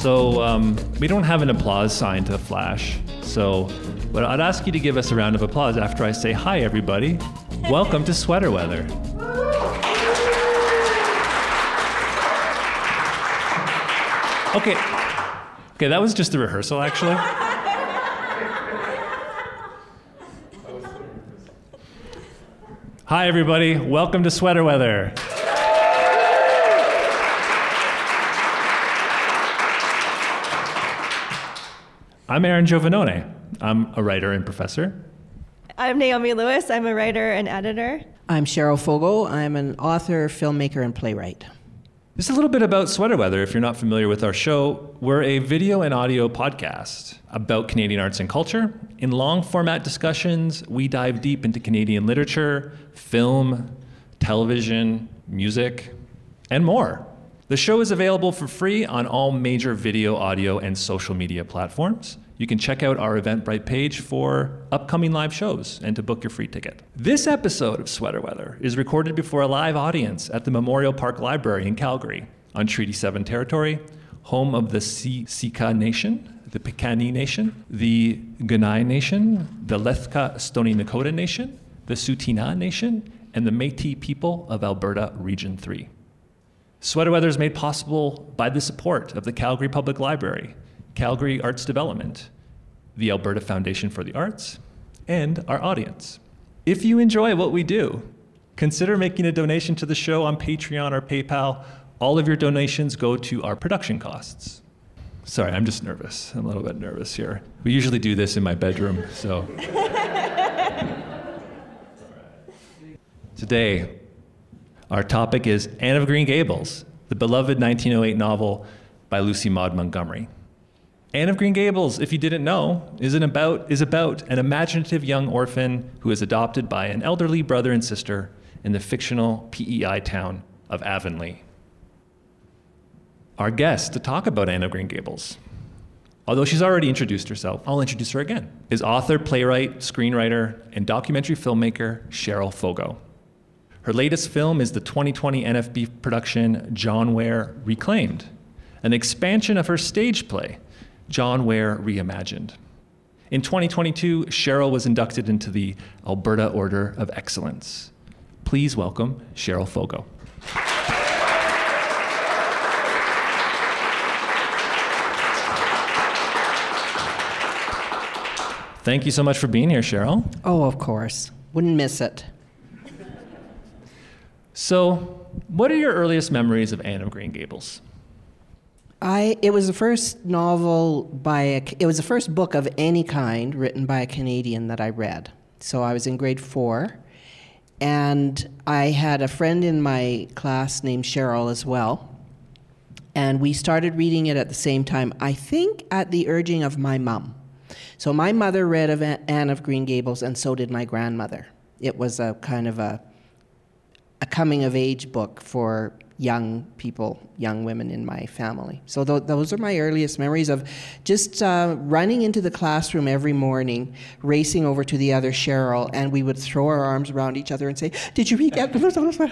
We don't have an applause sign to flash, but I'd ask you to give us a round of applause after I say, hi, everybody. Welcome to Sweater Weather. Okay, that was just a rehearsal, actually. Hi, everybody. Welcome to Sweater Weather. I'm Aaron Giovanone. I'm a writer and professor. I'm Naomi Lewis. I'm a writer and editor. I'm Cheryl Fogo. I'm an author, filmmaker, and playwright. Just a little bit about Sweater Weather, if you're not familiar with our show. We're a video and audio podcast about Canadian arts and culture. In long format discussions, we dive deep into Canadian literature, film, television, music, and more. The show is available for free on all major video, audio, and social media platforms. You can check out our Eventbrite page for upcoming live shows and to book your free ticket. This episode of Sweater Weather is recorded before a live audience at the Memorial Park Library in Calgary on Treaty 7 territory, home of the Siksika Nation, the Piikani Nation, the Kainai Nation, the Lethka Stoney Nakoda Nation, the Tsuut'ina Nation, and the Métis people of Alberta Region 3. Sweater Weather is made possible by the support of the Calgary Public Library, Calgary Arts Development, the Alberta Foundation for the Arts, and our audience. If you enjoy what we do, consider making a donation to the show on Patreon or PayPal. All of your donations go to our production costs. Sorry, I'm just nervous. I'm a little bit nervous here. We usually do this in my bedroom, so. Today, our topic is Anne of Green Gables, the beloved 1908 novel by Lucy Maud Montgomery. Anne of Green Gables, if you didn't know, is about an imaginative young orphan who is adopted by an elderly brother and sister in the fictional PEI town of Avonlea. Our guest to talk about Anne of Green Gables, although she's already introduced herself, I'll introduce her again, is author, playwright, screenwriter, and documentary filmmaker Cheryl Fogo. Her latest film is the 2020 NFB production John Ware Reclaimed, an expansion of her stage play, John Ware Reimagined. In 2022, Cheryl was inducted into the Alberta Order of Excellence. Please welcome Cheryl Fogo. Thank you so much for being here, Cheryl. Oh, of course. Wouldn't miss it. So, what are your earliest memories of Anne of Green Gables? It was the first novel it was the first book of any kind written by a Canadian that I read. So I was in grade 4, and I had a friend in my class named Cheryl as well, and we started reading it at the same time, I think at the urging of my mom. So my mother read of Anne of Green Gables, and so did my grandmother. It was a kind of a coming-of-age book for young people, young women in my family. So those are my earliest memories of just running into the classroom every morning, racing over to the other Cheryl, and we would throw our arms around each other and say, "Did you read that?"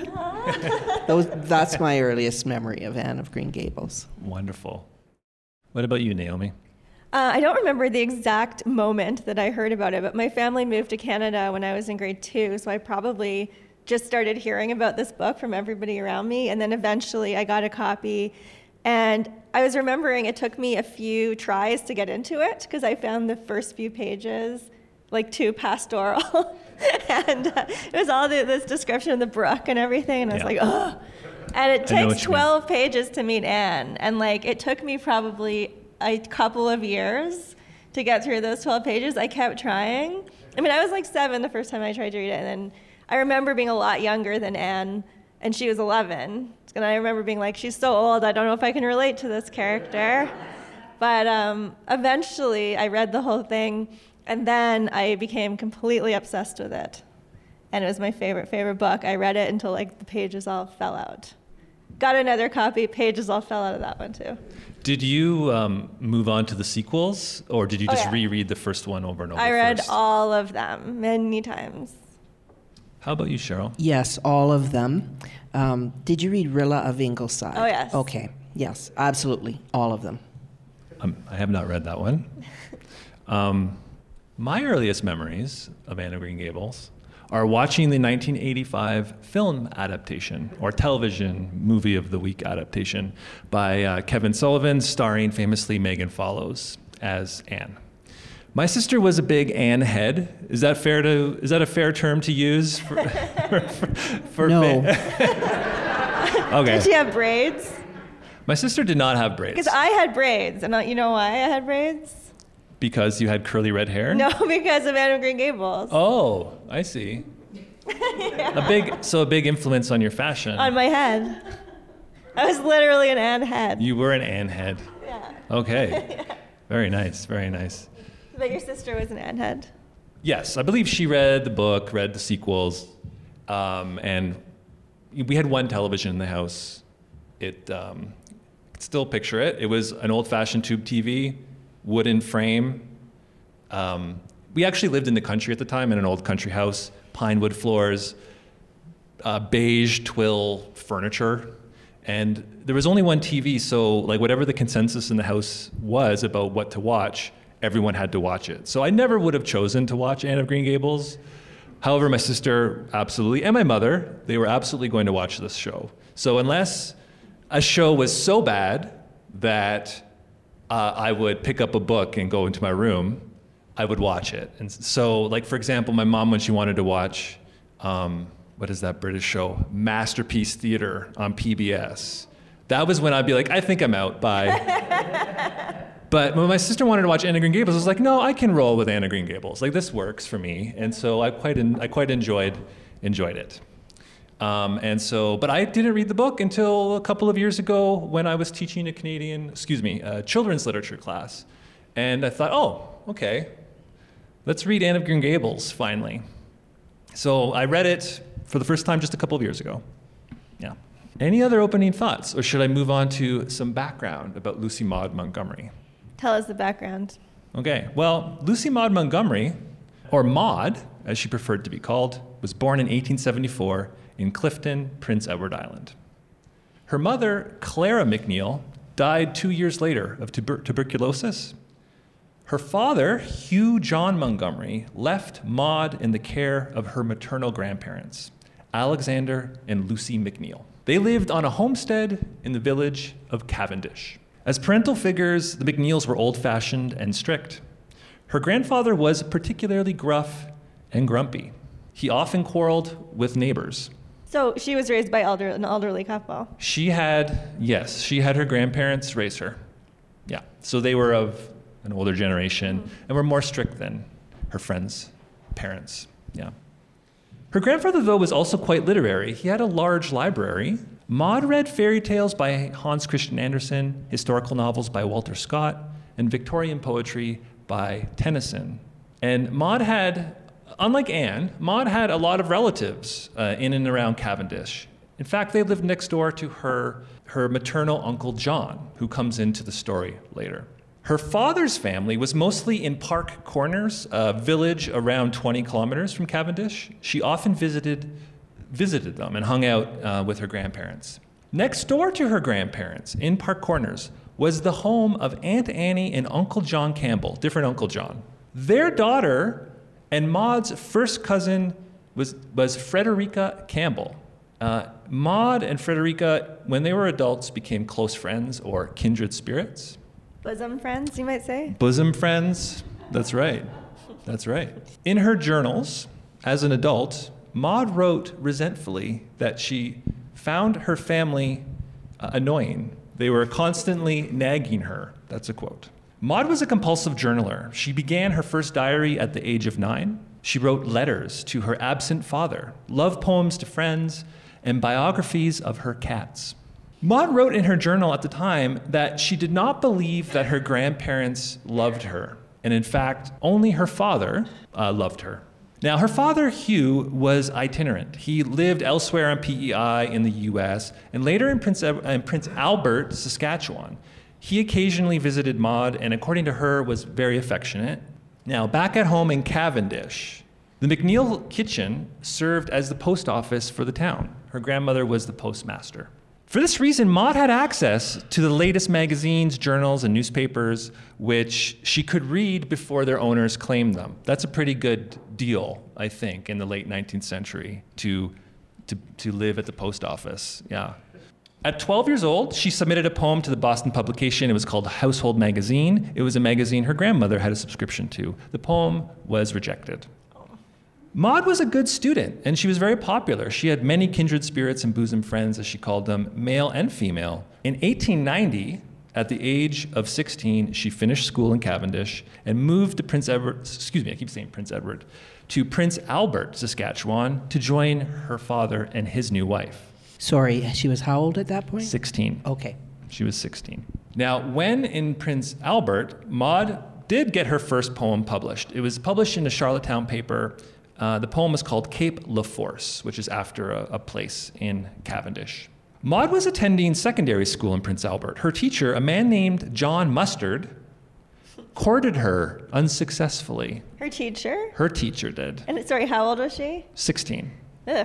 That's my earliest memory of Anne of Green Gables. Wonderful. What about you, Naomi? I don't remember the exact moment that I heard about it, but my family moved to Canada when I was in grade 2, so I probably just started hearing about this book from everybody around me, and then eventually I got a copy, and I was remembering it took me a few tries to get into it because I found the first few pages like too pastoral, and it was all this description of the brook and everything, and I was like, oh. And it takes 12 pages to meet Anne, and like it took me probably a couple of years to get through those 12 pages. I kept trying. I mean, I was like 7 the first time I tried to read it, and then I remember being a lot younger than Anne, and she was 11. And I remember being like, she's so old, I don't know if I can relate to this character. But eventually, I read the whole thing, and then I became completely obsessed with it. And it was my favorite book. I read it until like the pages all fell out. Got another copy, pages all fell out of that one too. Did you move on to the sequels, or did you just reread the first one over and over? I read all of them many times. How about you, Cheryl? Yes, all of them. Did you read Rilla of Ingleside? Oh, yes. Okay, yes, absolutely, all of them. I have not read that one. My earliest memories of Anne of Green Gables are watching the 1985 film adaptation, or television movie of the week adaptation, by Kevin Sullivan, starring famously Megan Follows as Anne. My sister was a big Anne head. Is that a fair term to use for No. Okay. Did she have braids? My sister did not have braids. Because I had braids. And you know why I had braids? Because you had curly red hair? No, because of Anne of Green Gables. Oh, I see. A big influence on your fashion. On my head. I was literally an Anne head. You were an Anne head. Yeah. Okay. Very nice, very nice. But your sister was an Anne head. Yes, I believe she read the book, read the sequels, and we had one television in the house. I can still picture it. It was an old-fashioned tube TV, wooden frame. We actually lived in the country at the time in an old country house, pine wood floors, beige twill furniture. And there was only one TV, so like whatever the consensus in the house was about what to watch, everyone had to watch it. So I never would have chosen to watch Anne of Green Gables. However, my sister absolutely, and my mother, they were absolutely going to watch this show. So unless a show was so bad that I would pick up a book and go into my room, I would watch it. And so, like, for example, my mom, when she wanted to watch, what is that British show? Masterpiece Theatre on PBS. That was when I'd be like, I think I'm out, bye. But when my sister wanted to watch Anne of Green Gables, I was like, no, I can roll with Anne of Green Gables. Like, this works for me. And so I quite enjoyed it. But I didn't read the book until a couple of years ago when I was teaching a children's literature class. And I thought, oh, okay, let's read Anne of Green Gables, finally. So I read it for the first time just a couple of years ago. Yeah. Any other opening thoughts? Or should I move on to some background about Lucy Maud Montgomery? Tell us the background. Okay, well, Lucy Maud Montgomery, or Maud, as she preferred to be called, was born in 1874 in Clifton, Prince Edward Island. Her mother, Clara McNeill, died 2 years later of tuberculosis. Her father, Hugh John Montgomery, left Maud in the care of her maternal grandparents, Alexander and Lucy McNeill. They lived on a homestead in the village of Cavendish. As parental figures, the McNeills were old-fashioned and strict. Her grandfather was particularly gruff and grumpy. He often quarreled with neighbors. So she was raised by an elderly couple. She had her grandparents raise her. Yeah, so they were of an older generation and were more strict than her friends' parents. Yeah. Her grandfather, though, was also quite literary. He had a large library. Maud read fairy tales by Hans Christian Andersen, historical novels by Walter Scott, and Victorian poetry by Tennyson. And Maud had, unlike Anne, Maud had a lot of relatives in and around Cavendish. In fact, they lived next door to her maternal uncle John, who comes into the story later. Her father's family was mostly in Park Corners, a village around 20 kilometers from Cavendish. She often visited them and hung out with her grandparents. Next door to her grandparents, in Park Corners, was the home of Aunt Annie and Uncle John Campbell, different Uncle John. Their daughter and Maud's first cousin was Frederica Campbell. Maud and Frederica, when they were adults, became close friends or kindred spirits. Bosom friends, you might say? Bosom friends, that's right. That's right. In her journals, as an adult, Maud wrote resentfully that she found her family annoying. They were constantly nagging her. That's a quote. Maud was a compulsive journaler. She began her first diary at the age of 9. She wrote letters to her absent father, love poems to friends, and biographies of her cats. Maud wrote in her journal at the time that she did not believe that her grandparents loved her. And in fact, only her father loved her. Now, her father, Hugh, was itinerant. He lived elsewhere on PEI in the US and later in Prince Albert, Saskatchewan. He occasionally visited Maud and, according to her, was very affectionate. Now, back at home in Cavendish, the McNeill kitchen served as the post office for the town. Her grandmother was the postmaster. For this reason, Maud had access to the latest magazines, journals, and newspapers, which she could read before their owners claimed them. That's a pretty good deal, I think, in the late 19th century to live at the post office. Yeah. At 12 years old, she submitted a poem to the Boston publication. It was called Household Magazine. It was a magazine her grandmother had a subscription to. The poem was rejected. Maud was a good student, and she was very popular. She had many kindred spirits and bosom friends, as she called them, male and female. In 1890, at the age of 16, she finished school in Cavendish and moved to Prince Albert, Saskatchewan, to join her father and his new wife. Sorry, she was how old at that point? 16. Okay. She was 16. Now, when in Prince Albert, Maud did get her first poem published. It was published in a Charlottetown paper. The poem was called Cape Leforce, which is after a place in Cavendish. Maud was attending secondary school in Prince Albert. Her teacher, a man named John Mustard, courted her unsuccessfully. Her teacher? Her teacher did. And sorry, how old was she? 16. Ugh.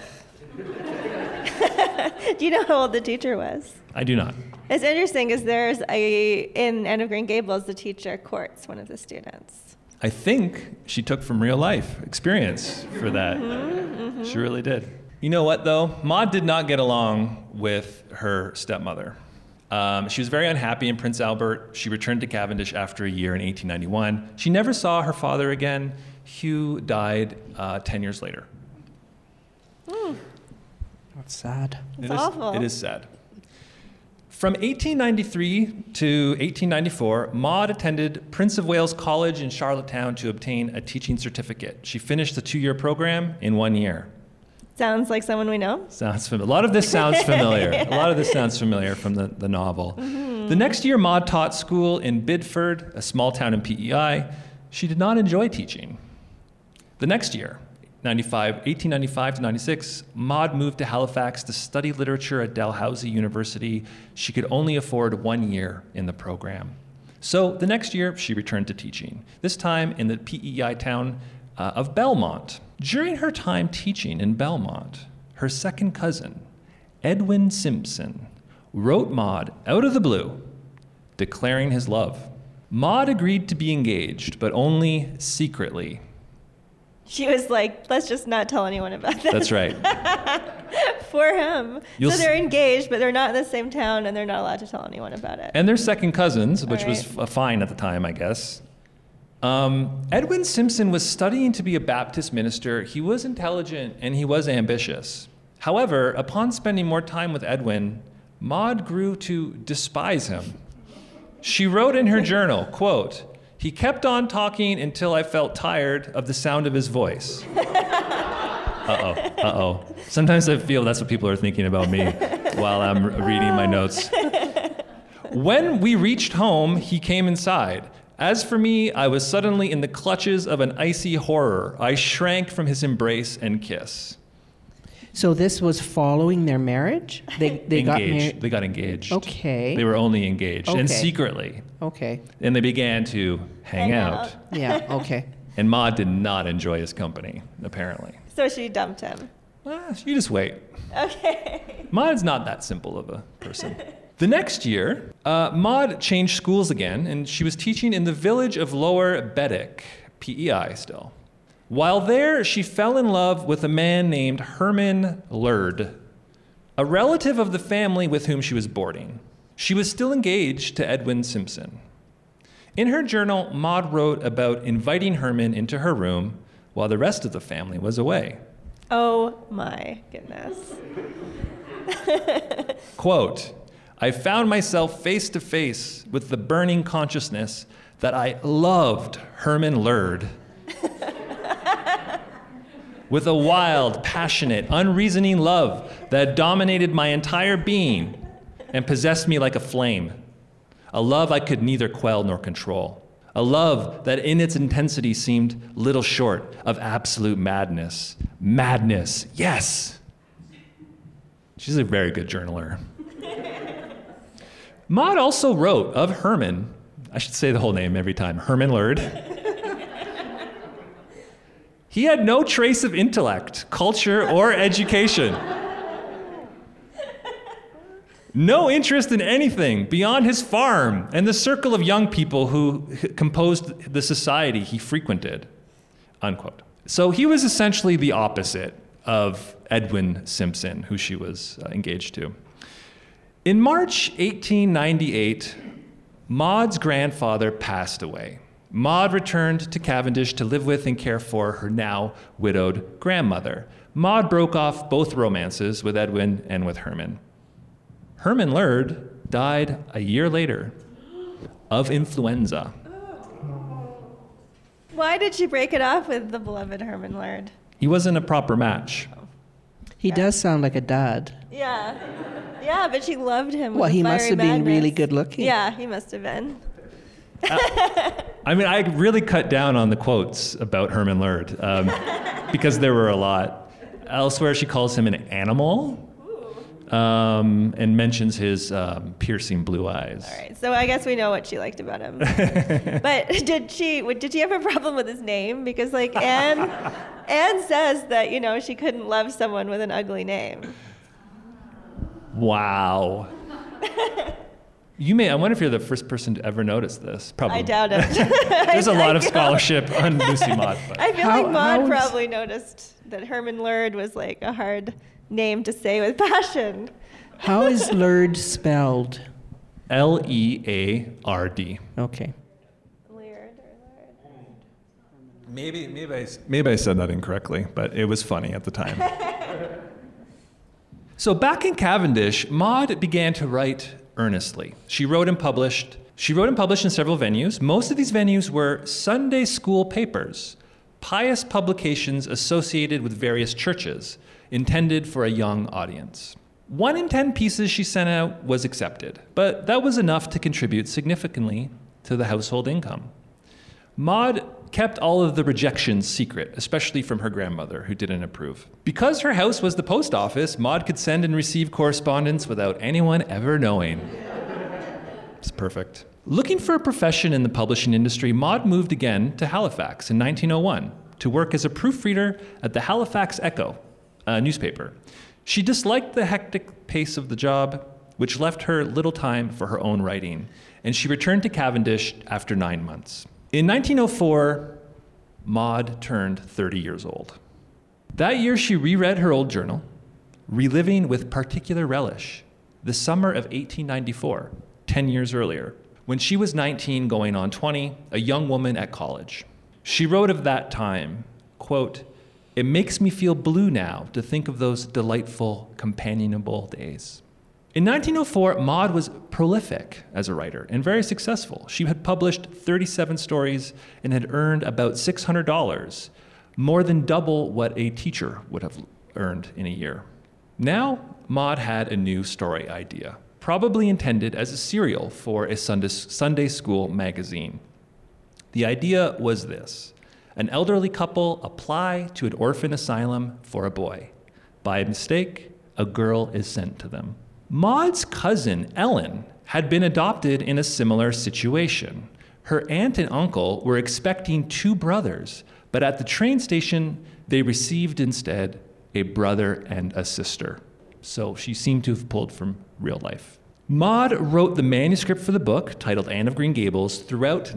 Do you know how old the teacher was? I do not. It's interesting because in Anne of Green Gables, the teacher courts one of the students. I think she took from real life experience for that. She really did. You know what, though? Maud did not get along with her stepmother. She was very unhappy in Prince Albert. She returned to Cavendish after a year in 1891. She never saw her father again. Hugh died 10 years later. That's sad. It's awful. It is sad. From 1893 to 1894, Maud attended Prince of Wales College in Charlottetown to obtain a teaching certificate. She finished the 2-year program in 1 year. Sounds like someone we know. Sounds familiar. A lot of this sounds familiar. A lot of this sounds familiar from the novel. The next year, Maud taught school in Bidford, a small town in PEI. She did not enjoy teaching. The next year, 1895 to 96, Maud moved to Halifax to study literature at Dalhousie University. She could only afford 1 year in the program. So the next year, she returned to teaching, this time in the PEI town of Belmont. During her time teaching in Belmont, her second cousin, Edwin Simpson, wrote Maud out of the blue, declaring his love. Maud agreed to be engaged, but only secretly. She was like, let's just not tell anyone about this. That's right. For him. So they're engaged, but they're not in the same town, and they're not allowed to tell anyone about it. And they're second cousins, which was fine at the time, I guess. Edwin Simpson was studying to be a Baptist minister. He was intelligent, and he was ambitious. However, upon spending more time with Edwin, Maud grew to despise him. She wrote in her journal, quote, "He kept on talking until I felt tired of the sound of his voice." Sometimes I feel that's what people are thinking about me while I'm reading my notes. When we reached home, he came inside. As for me, I was suddenly in the clutches of an icy horror. I shrank from his embrace and kiss. So this was following their marriage? They got married? They got engaged. Okay. They were only engaged, and Okay. secretly. Okay. And they began to hang out. Yeah, okay. And Maud did not enjoy his company, apparently. So she dumped him. You just wait. Okay. Maud's not that simple of a person. The next year, Maud changed schools again, and she was teaching in the village of Lower Beddick, PEI still. While there, she fell in love with a man named Herman Lurd, a relative of the family with whom she was boarding. She was still engaged to Edwin Simpson. In her journal, Maud wrote about inviting Herman into her room while the rest of the family was away. Oh my goodness. Quote, "I found myself face to face with the burning consciousness that I loved Herman Lurd. With a wild, passionate, unreasoning love that dominated my entire being and possessed me like a flame. A love I could neither quell nor control. A love that in its intensity seemed little short of absolute madness. Madness, yes." She's a very good journaler. Maud also wrote of Herman, I should say the whole name every time, Herman Lurd. "He had no trace of intellect, culture, or education. No interest in anything beyond his farm and the circle of young people who composed the society he frequented, unquote. So he was essentially the opposite of Edwin Simpson, who she was engaged to. In March 1898, Maud's grandfather passed away. Maud returned to Cavendish to live with and care for her now widowed grandmother. Maud broke off both romances with Edwin and with Herman. Herman Lurd died a year later of influenza. Why did she break it off with the beloved Herman Lurd? He wasn't a proper match. He does sound like a dad. Yeah. Yeah, but she loved him. Well, with he fiery must have been madness. really good looking. Yeah, he must have been. I mean, I really cut down on the quotes about Herman Lurd because there were a lot. Elsewhere, she calls him an animal and mentions his piercing blue eyes. All right, so I guess we know what she liked about him. But did she have a problem with his name? Because like Anne says that, you know, she couldn't love someone with an ugly name. Wow. I wonder if you're the first person to ever notice this. Probably. I doubt it. There's a lot of scholarship on Lucy Maud. But. I feel like Maud probably noticed that Herman Lurd was like a hard name to say with passion. How is Lurd spelled? Leard. Okay. Maybe I said that incorrectly, but it was funny at the time. So back in Cavendish, Maud began to write earnestly. She wrote and published in several venues. Most of these venues were Sunday school papers, pious publications associated with various churches, intended for a young audience. 1 in 10 pieces she sent out was accepted, but that was enough to contribute significantly to the household income. Maud kept all of the rejections secret, especially from her grandmother, who didn't approve. Because her house was the post office, Maud could send and receive correspondence without anyone ever knowing. It's perfect. Looking for a profession in the publishing industry, Maud moved again to Halifax in 1901 to work as a proofreader at the Halifax Echo, a newspaper. She disliked the hectic pace of the job, which left her little time for her own writing, and she returned to Cavendish after 9 months. In 1904, Maud turned 30 years old. That year, she reread her old journal, reliving with particular relish the summer of 1894, 10 years earlier, when she was 19 going on 20, a young woman at college. She wrote of that time, quote, "It makes me feel blue now to think of those delightful, companionable days." In 1904, Maud was prolific as a writer and very successful. She had published 37 stories and had earned about $600, more than double what a teacher would have earned in a year. Now, Maud had a new story idea, probably intended as a serial for a Sunday school magazine. The idea was this: an elderly couple apply to an orphan asylum for a boy. By mistake, a girl is sent to them. Maud's cousin, Ellen, had been adopted in a similar situation. Her aunt and uncle were expecting 2 brothers, but at the train station, they received instead a brother and a sister. So she seemed to have pulled from real life. Maud wrote the manuscript for the book, titled Anne of Green Gables, throughout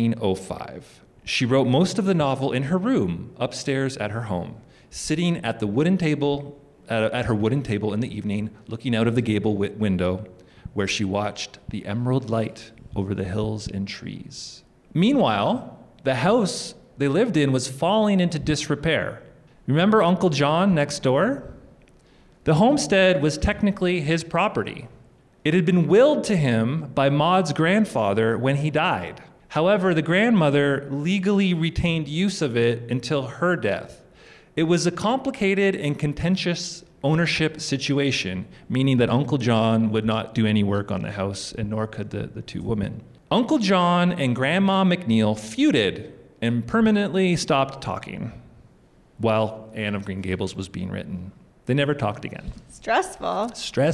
1905. She wrote most of the novel in her room, upstairs at her home, sitting at the wooden table at her wooden table in the evening, looking out of the gable window where she watched the emerald light over the hills and trees. Meanwhile, the house they lived in was falling into disrepair. Remember Uncle John next door? The homestead was technically his property. It had been willed to him by Maud's grandfather when he died. However, the grandmother legally retained use of it until her death. It was a complicated and contentious ownership situation, meaning that Uncle John would not do any work on the house, and nor could the 2 women. Uncle John and Grandma McNeil feuded and permanently stopped talking while Anne of Green Gables was being written. They never talked again. Stressful.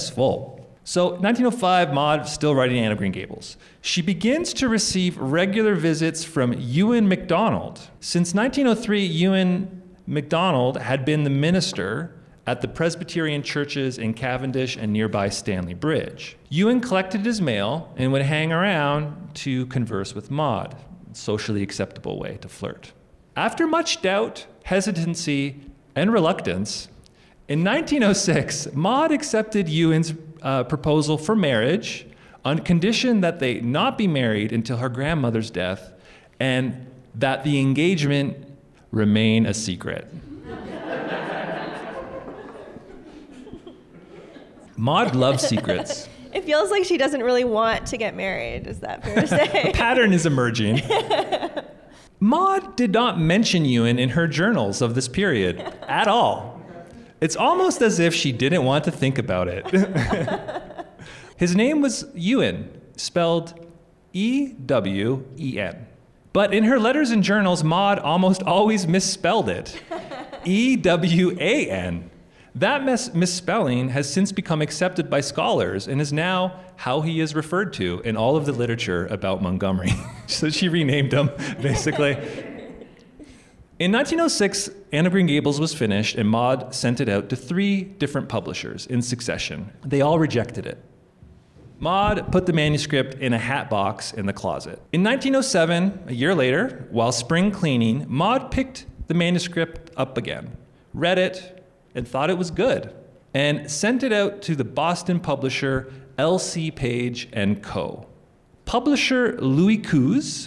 So 1905, Maud still writing Anne of Green Gables. She begins to receive regular visits from Ewan MacDonald. Since 1903, Ewan MacDonald had been the minister at the Presbyterian churches in Cavendish and nearby Stanley Bridge. Ewan collected his mail and would hang around to converse with Maud, a socially acceptable way to flirt. After much doubt, hesitancy, and reluctance, in 1906, Maud accepted Ewan's proposal for marriage on condition that they not be married until her grandmother's death and that the engagement remain a secret. Maud loves secrets. It feels like she doesn't really want to get married. Is that fair to say? A pattern is emerging. Maud did not mention Ewan in her journals of this period at all. It's almost as if she didn't want to think about it. His name was Ewan, spelled E-W-E-N. But in her letters and journals, Maud almost always misspelled it. E-W-A-N. That misspelling has since become accepted by scholars and is now how he is referred to in all of the literature about Montgomery. So she renamed him, basically. In 1906, Anne of Green Gables was finished, and Maud sent it out to 3 different publishers in succession. They all rejected it. Maud put the manuscript in a hat box in the closet. In 1907, a year later, while spring cleaning, Maud picked the manuscript up again, read it, and thought it was good, and sent it out to the Boston publisher L.C. Page & Co. Publisher Louis Coues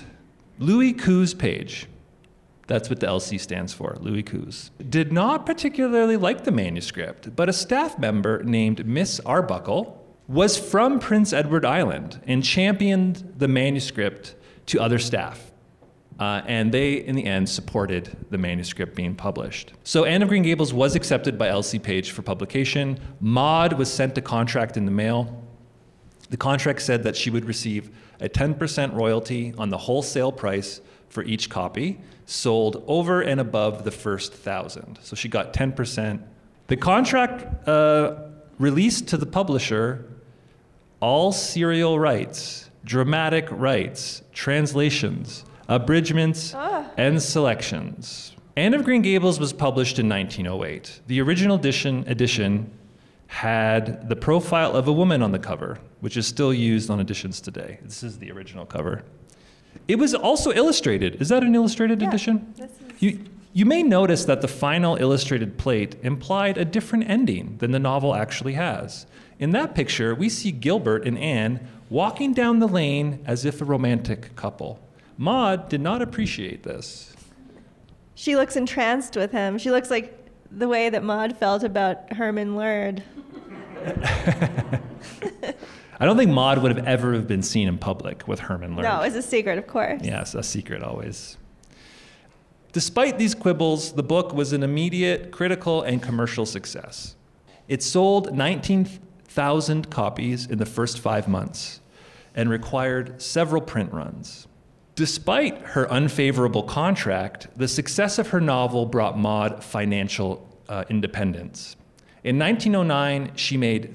Page, that's what the L.C. stands for, Louis Coues, did not particularly like the manuscript, but a staff member named Miss Arbuckle was from Prince Edward Island and championed the manuscript to other staff. And they, in the end, supported the manuscript being published. So Anne of Green Gables was accepted by L.C. Page for publication. Maud was sent a contract in the mail. The contract said that she would receive a 10% royalty on the wholesale price for each copy, sold over and above the first 1,000. So she got 10%. The contract released to the publisher all serial rights, dramatic rights, translations, abridgments, and selections. Anne of Green Gables was published in 1908. The original edition had the profile of a woman on the cover, which is still used on editions today. This is the original cover. It was also illustrated. Is that an illustrated edition? This is... You may notice that the final illustrated plate implied a different ending than the novel actually has. In that picture, we see Gilbert and Anne walking down the lane as if a romantic couple. Maud did not appreciate this. She looks entranced with him. She looks like the way that Maud felt about Herman Lurd. I don't think Maud would have ever been seen in public with Herman Lurd. No, it's a secret, of course. Yes, a secret always. Despite these quibbles, the book was an immediate critical and commercial success. It sold 19,000 copies in the first 5 months and required several print runs. Despite her unfavorable contract, the success of her novel brought Maud financial independence. In 1909, she made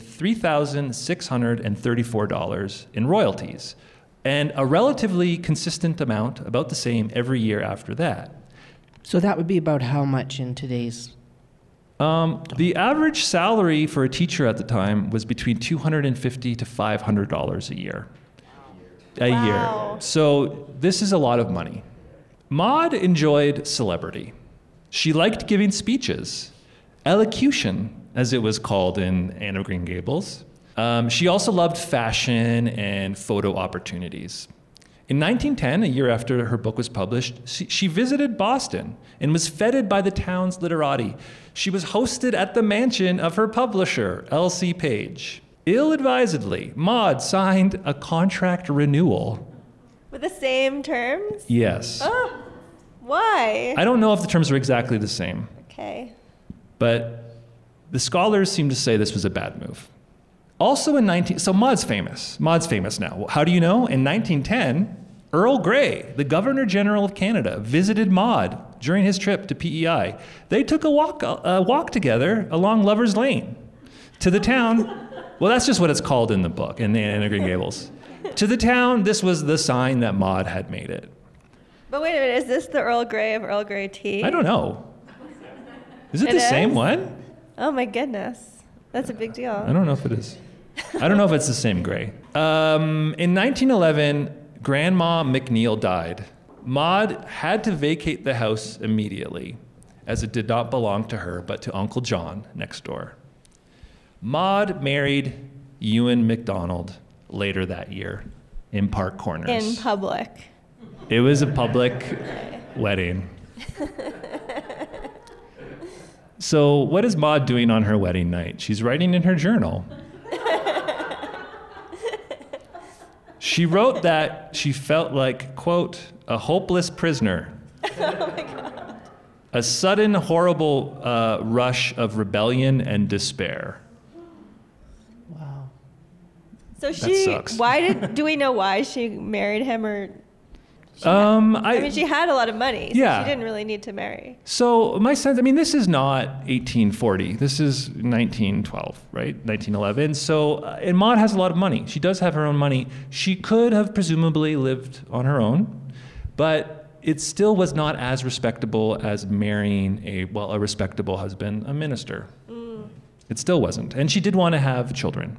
$3,634 in royalties, and a relatively consistent amount, about the same, every year after that. So that would be about how much in today's? The average salary for a teacher at the time was between $250 to $500 a year. Wow. Year. So this is a lot of money. Maud enjoyed celebrity. She liked giving speeches, elocution, as it was called in Anne of Green Gables. She also loved fashion and photo opportunities. In 1910, a year after her book was published, she visited Boston and was feted by the town's literati. She was hosted at the mansion of her publisher, L.C. Page. Ill-advisedly, Maud signed a contract renewal. With the same terms? Yes. Oh, why? I don't know if the terms were exactly the same, Okay. but the scholars seem to say this was a bad move. Also so Maud's famous. Maud's famous now. How do you know? In 1910, Earl Grey, the Governor General of Canada, visited Maud during his trip to PEI. They took a walk together along Lover's Lane to the town. Well, that's just what it's called in the book, in Anne of Green Gables. To the town, this was the sign that Maud had made it. But wait a minute, is this the Earl Grey of Earl Grey tea? I don't know. Is it the same one? Oh my goodness. That's a big I deal. don't know if it is. I don't know if it's the same gray. In 1911, Grandma McNeil died. Maud had to vacate the house immediately, as it did not belong to her, but to Uncle John next door. Maud married Ewan MacDonald later that year in Park Corners. In public. It was a public wedding. So what is Maud doing on her wedding night? She's writing in her journal. She wrote that she felt like, quote, a hopeless prisoner. Oh my God. A sudden, horrible rush of rebellion and despair. Wow. So sucks. do we know why she married him, or? I mean, she had a lot of money. Yeah. So she didn't really need to marry. So my sense, I mean, this is not 1840. This is 1912, right? 1911. So, and Maud has a lot of money. She does have her own money. She could have presumably lived on her own, but it still was not as respectable as marrying a respectable husband, a minister. It still wasn't. And she did want to have children.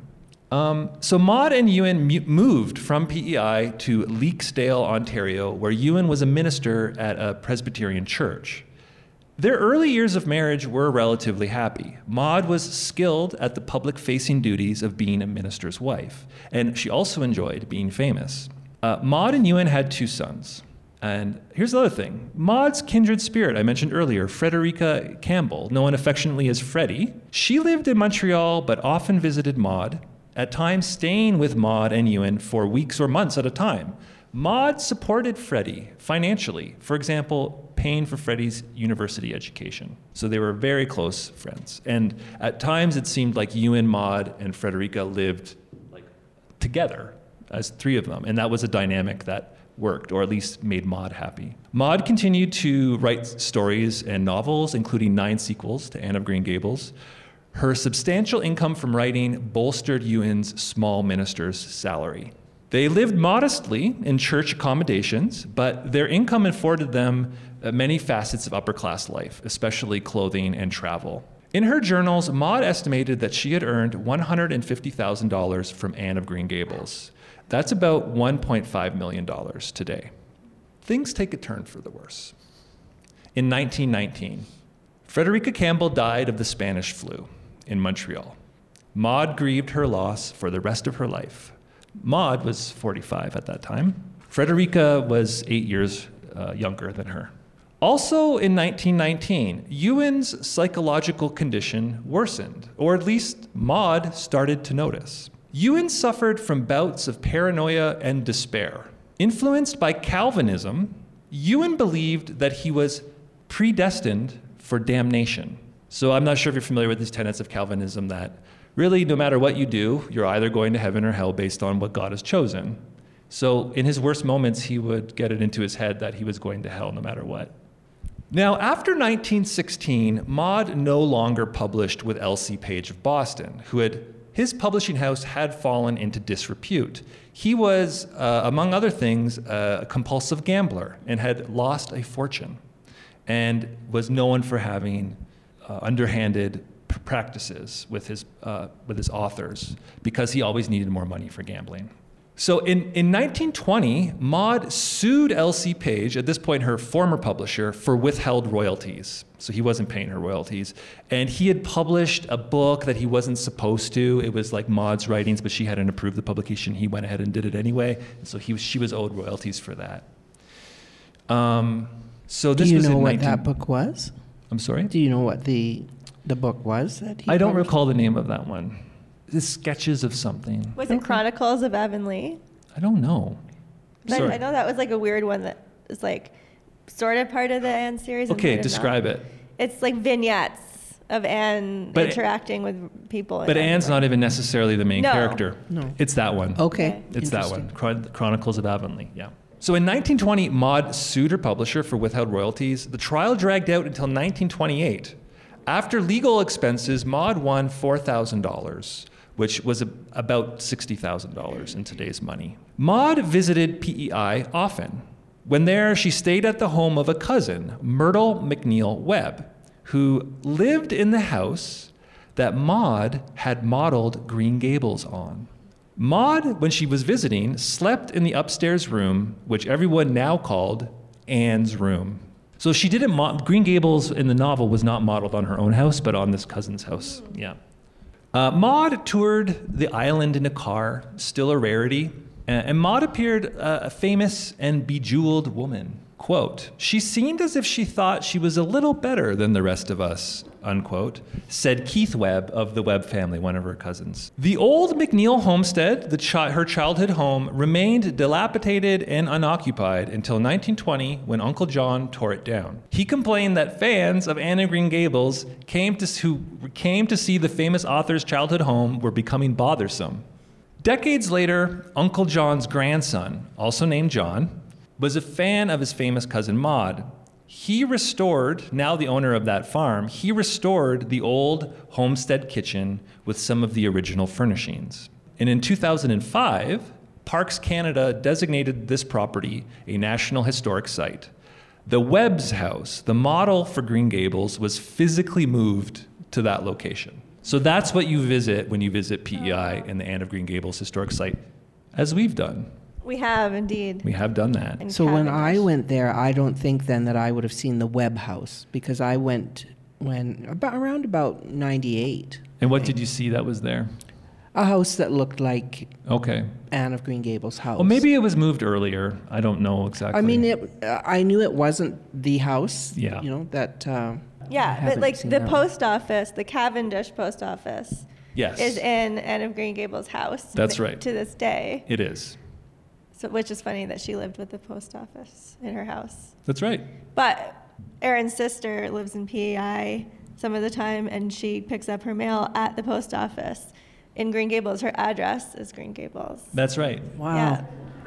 So Maud and Ewan moved from PEI to Leaksdale, Ontario, where Ewan was a minister at a Presbyterian church. Their early years of marriage were relatively happy. Maud was skilled at the public-facing duties of being a minister's wife, and she also enjoyed being famous. Maud and Ewan had 2 sons. And here's the other thing. Maud's kindred spirit, I mentioned earlier, Frederica Campbell, known affectionately as Freddie, she lived in Montreal but often visited Maud, at times staying with Maud and Ewan for weeks or months at a time. Maud supported Freddie financially, for example, paying for Freddie's university education. So they were very close friends. And at times it seemed like Ewan, Maud, and Frederica lived together as 3 of them. And that was a dynamic that worked, or at least made Maud happy. Maud continued to write stories and novels, including 9 sequels to Anne of Green Gables. Her substantial income from writing bolstered Ewan's small minister's salary. They lived modestly in church accommodations, but their income afforded them many facets of upper-class life, especially clothing and travel. In her journals, Maud estimated that she had earned $150,000 from Anne of Green Gables. That's about $1.5 million today. Things take a turn for the worse. In 1919, Frederica Campbell died of the Spanish flu in Montreal. Maud grieved her loss for the rest of her life. Maud was 45 at that time. Frederica was 8 years younger than her. Also in 1919, Ewan's psychological condition worsened, or at least Maud started to notice. Ewan suffered from bouts of paranoia and despair. Influenced by Calvinism, Ewan believed that he was predestined for damnation. So I'm not sure if you're familiar with these tenets of Calvinism, that really no matter what you do, you're either going to heaven or hell based on what God has chosen. So in his worst moments, he would get it into his head that he was going to hell no matter what. Now, after 1916, Maud no longer published with L.C. Page of Boston, his publishing house had fallen into disrepute. He was, among other things, a compulsive gambler and had lost a fortune, and was known for having underhanded practices with his authors, because he always needed more money for gambling. So in 1920, Maud sued L.C. Page, at this point her former publisher, for withheld royalties. So he wasn't paying her royalties. And he had published a book that he wasn't supposed to. It was like Maud's writings, but she hadn't approved the publication. He went ahead and did it anyway. And so she was owed royalties for that. So this Do you was know in what that book was? I'm sorry? Do you know what the book was that he I don't published? recall the name of that one. The Sketches of something. Was it Chronicles of Avonlea? I don't know. I know that was like a weird one that is like sort of part of the Anne series. and Okay, sort of describe not. it. It's like vignettes of Anne interacting with people. But Anne's not even necessarily the main character. No. It's that one. Okay. It's that one. Chronicles of Avonlea, yeah. So in 1920, Maud sued her publisher for withheld royalties. The trial dragged out until 1928. After legal expenses, Maud won $4,000, which was about $60,000 in today's money. Maud visited PEI often. When there, she stayed at the home of a cousin, Myrtle McNeil Webb, who lived in the house that Maud had modeled Green Gables on. Maud, when she was visiting, slept in the upstairs room, which everyone now called Anne's room. So she didn't, Green Gables in the novel was not modeled on her own house, but on this cousin's house. Yeah. Maud toured the island in a car, still a rarity, and Maud appeared a famous and bejeweled woman. Quote, "She seemed as if she thought she was a little better than the rest of us," unquote, said Keith Webb of the Webb family, one of her cousins. The old McNeil homestead, her childhood home, remained dilapidated and unoccupied until 1920 when Uncle John tore it down. He complained that fans of Anne of Green Gables who came to see the famous author's childhood home were becoming bothersome. Decades later, Uncle John's grandson, also named John, was a fan of his famous cousin Maud. He restored, now the owner of that farm, he restored the old homestead kitchen with some of the original furnishings. And in 2005, Parks Canada designated this property a National Historic Site. The Webb's house, the model for Green Gables, was physically moved to that location. So that's what you visit when you visit PEI and the Anne of Green Gables Historic Site, as we've done. We have, indeed. We have done that. In So when I Cavendish. went there, I don't think then that I would have seen the Webb house, because I went around about 98. And what did you see that was there? A house that looked like Okay. Anne of Green Gables' house. Well, maybe it was moved earlier. I don't know exactly. I mean, I knew it wasn't the house. Yeah. You know that. Yeah, but haven't like seen the that one. post office, the Cavendish post office, Yes. is in Anne of Green Gables' house. That's right. To this day. It is. So, which is funny that she lived with the post office in her house. That's right. But Erin's sister lives in PEI some of the time, and she picks up her mail at the post office in Green Gables. Her address is Green Gables. That's right. Wow. Yeah.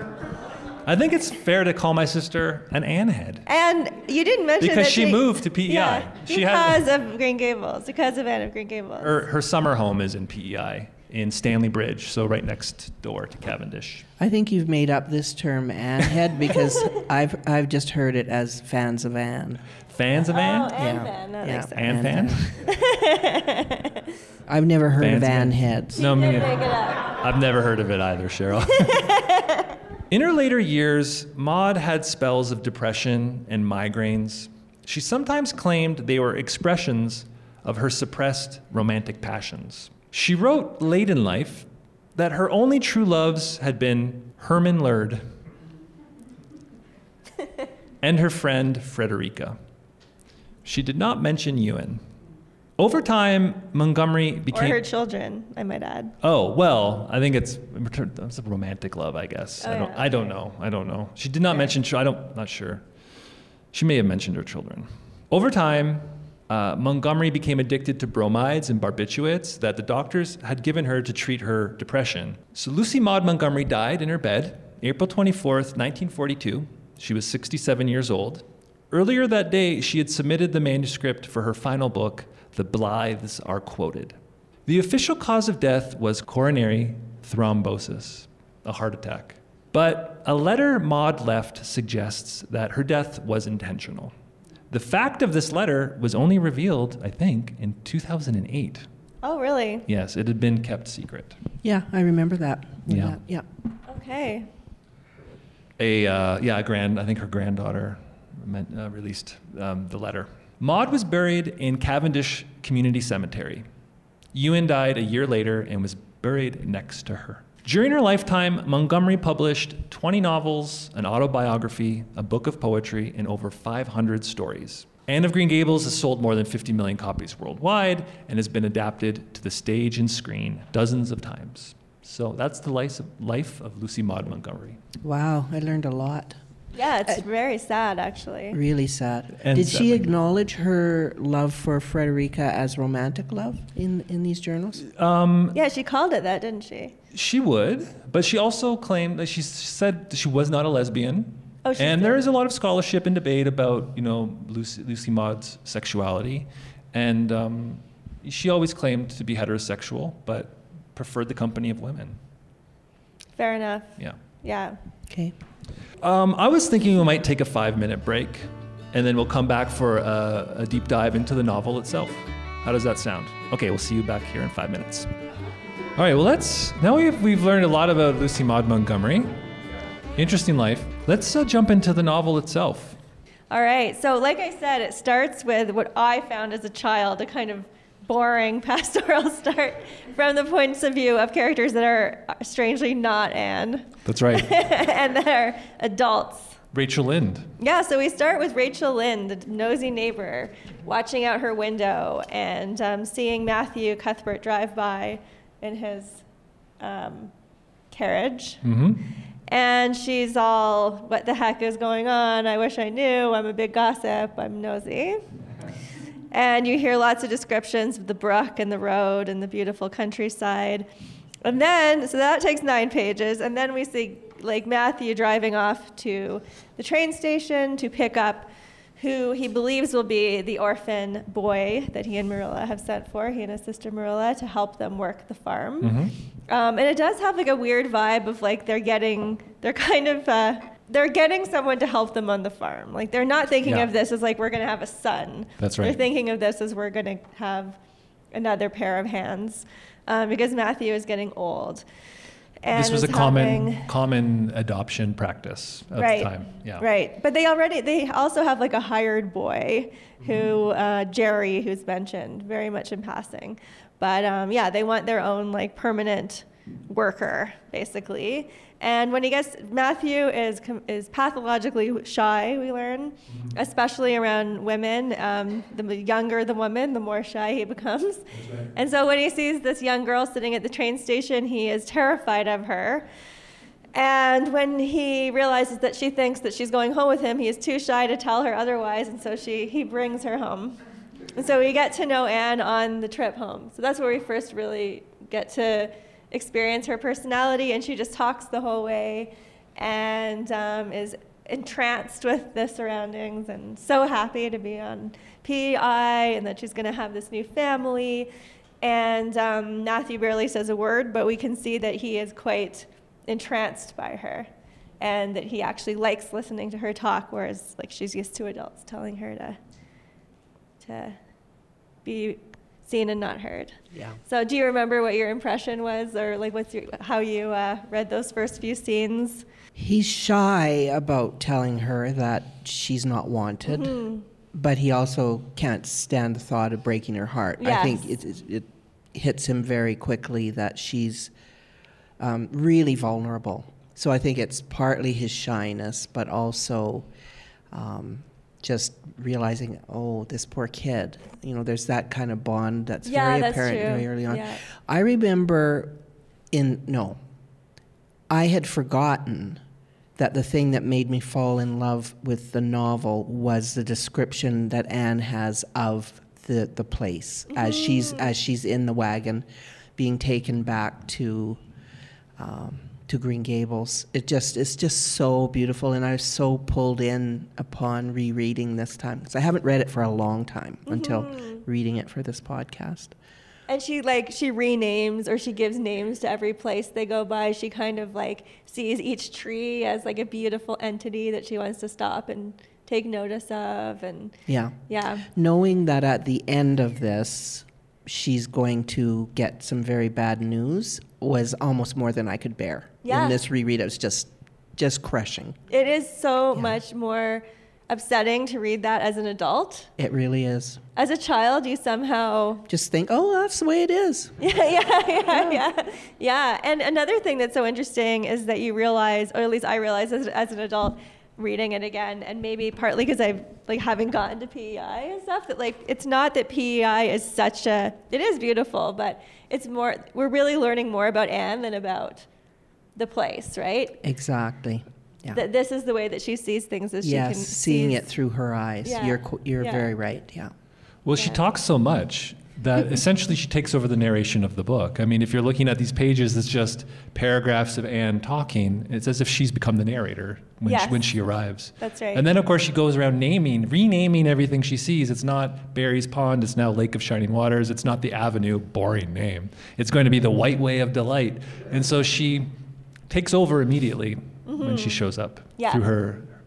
I think it's fair to call my sister an Anne head. And you didn't mention Because that she moved to PEI. Yeah, She had- because of Green Gables, because of Anne of Green Gables. Her summer home is in PEI in Stanley Bridge, so right next door to Cavendish. I think you've made up this term Anne head because I've just heard it as fans of Anne. Fans of Anne? Oh, Anne Yeah. fan. That Yeah. makes sense. Anne fan? I've never heard Fans of of Anne Anne. heads. No, me Make neither. it up. I've never heard of it either, Cheryl. In her later years, Maud had spells of depression and migraines. She sometimes claimed they were expressions of her suppressed romantic passions. She wrote late in life that her only true loves had been Herman Lurd and her friend Frederica. She did not mention Ewan. Over time, Montgomery Or became... her children, I might add. Oh, well, I think it's a romantic love, I guess. Oh, yeah, I don't know. She did not mention, not sure. She may have mentioned her children. Over time, Montgomery became addicted to bromides and barbiturates that the doctors had given her to treat her depression. So Lucy Maud Montgomery died in her bed, April 24th, 1942. She was 67 years old. Earlier that day, she had submitted the manuscript for her final book, The Blythes Are Quoted. The official cause of death was coronary thrombosis, a heart attack. But a letter Maud left suggests that her death was intentional. The fact of this letter was only revealed, I think, in 2008. Oh, really? Yes, it had been kept secret. Yeah, I remember that. Yeah. Yeah. Okay. I think her granddaughter released the letter. Maud was buried in Cavendish Community Cemetery. Ewan died a year later and was buried next to her. During her lifetime, Montgomery published 20 novels, an autobiography, a book of poetry, and over 500 stories. Anne of Green Gables has sold more than 50 million copies worldwide and has been adapted to the stage and screen dozens of times. So that's the life of Lucy Maud Montgomery. Wow, I learned a lot. Yeah, it's very sad, actually. Really sad. And Did she sadly. acknowledge her love for Frederica as romantic love in these journals? Yeah, she called it that, didn't she? She would, but she also claimed that she said that she was not a lesbian. Oh, she and did. there is a lot of scholarship and debate about, Lucy Maud's sexuality. And she always claimed to be heterosexual, but preferred the company of women. Fair enough. Yeah. Yeah. Okay. I was thinking we might take a 5-minute break, and then we'll come back for a deep dive into the novel itself. How does that sound? Okay, we'll see you back here in 5 minutes. All right, well, now we've learned a lot about Lucy Maud Montgomery. Interesting life. Let's jump into the novel itself. All right, so like I said, it starts with what I found as a child, a kind of boring pastoral start from the points of view of characters that are strangely not Anne. That's right. And that are adults. Rachel Lynde. Yeah, so we start with Rachel Lynde, the nosy neighbor, watching out her window and seeing Matthew Cuthbert drive by in his carriage. Mm-hmm. And she's all, what the heck is going on? I wish I knew. I'm a big gossip. I'm nosy. And you hear lots of descriptions of the brook and the road and the beautiful countryside. And then, so that takes 9 pages. And then we see like Matthew driving off to the train station to pick up who he believes will be the orphan boy that he and Marilla have sent for, he and his sister Marilla, to help them work the farm. Mm-hmm. And it does have like a weird vibe of like they're getting someone to help them on the farm. Like they're not thinking of this as like we're going to have a son. That's right. They're thinking of this as we're going to have another pair of hands because Matthew is getting old. And this was a common adoption practice at the time. Yeah. Right. But they also have like a hired boy who, Jerry, who's mentioned very much in passing. But they want their own like permanent worker, basically. And when Matthew is pathologically shy, we learn, especially around women. The younger the woman, the more shy he becomes. Right. And so when he sees this young girl sitting at the train station, he is terrified of her. And when he realizes that she thinks that she's going home with him, he is too shy to tell her otherwise, and so he brings her home. And so we get to know Anne on the trip home. So that's where we first really get to experience her personality, and she just talks the whole way and is entranced with the surroundings and so happy to be on PEI and that she's going to have this new family. And Matthew barely says a word, but we can see that he is quite entranced by her and that he actually likes listening to her talk, whereas like she's used to adults telling her to be seen and not heard. Yeah. So do you remember what your impression was, or like how you read those first few scenes? He's shy about telling her that she's not wanted, but he also can't stand the thought of breaking her heart. Yes. I think it hits him very quickly that she's really vulnerable. So I think it's partly his shyness, but also just realizing, oh, this poor kid. There's that kind of bond that's very apparent very early on. Yeah. I remember I had forgotten that the thing that made me fall in love with the novel was the description that Anne has of the place as she's in the wagon being taken back to Green Gables. It's just so beautiful, and I was so pulled in upon rereading this time because I haven't read it for a long time until reading it for this podcast. And she renames, or she gives names to every place they go by. She kind of like sees each tree as like a beautiful entity that she wants to stop and take notice of. And yeah. Knowing that at the end of this she's going to get some very bad news was almost more than I could bear. Yeah. In this reread, it was just crushing. It is so much more upsetting to read that as an adult. It really is. As a child, you somehow just think, oh, that's the way it is. Yeah. And another thing that's so interesting is that you realize, or at least I realized as an adult, reading it again, and maybe partly because I've having gotten to PEI and stuff, that it's not that PEI is it is beautiful, but it's more, we're really learning more about Anne than about the place, right? Exactly. Yeah. This is the way that she sees things, as she can seeing it through her eyes. Yeah. You're very right. Yeah. Well, she talks so much that essentially she takes over the narration of the book. I mean, if you're looking at these pages, it's just paragraphs of Anne talking. It's as if she's become the narrator when she arrives. That's right. And then, of course, she goes around renaming everything she sees. It's not Barry's Pond. It's now Lake of Shining Waters. It's not the Avenue. Boring name. It's going to be the White Way of Delight. And so she takes over immediately when she shows up through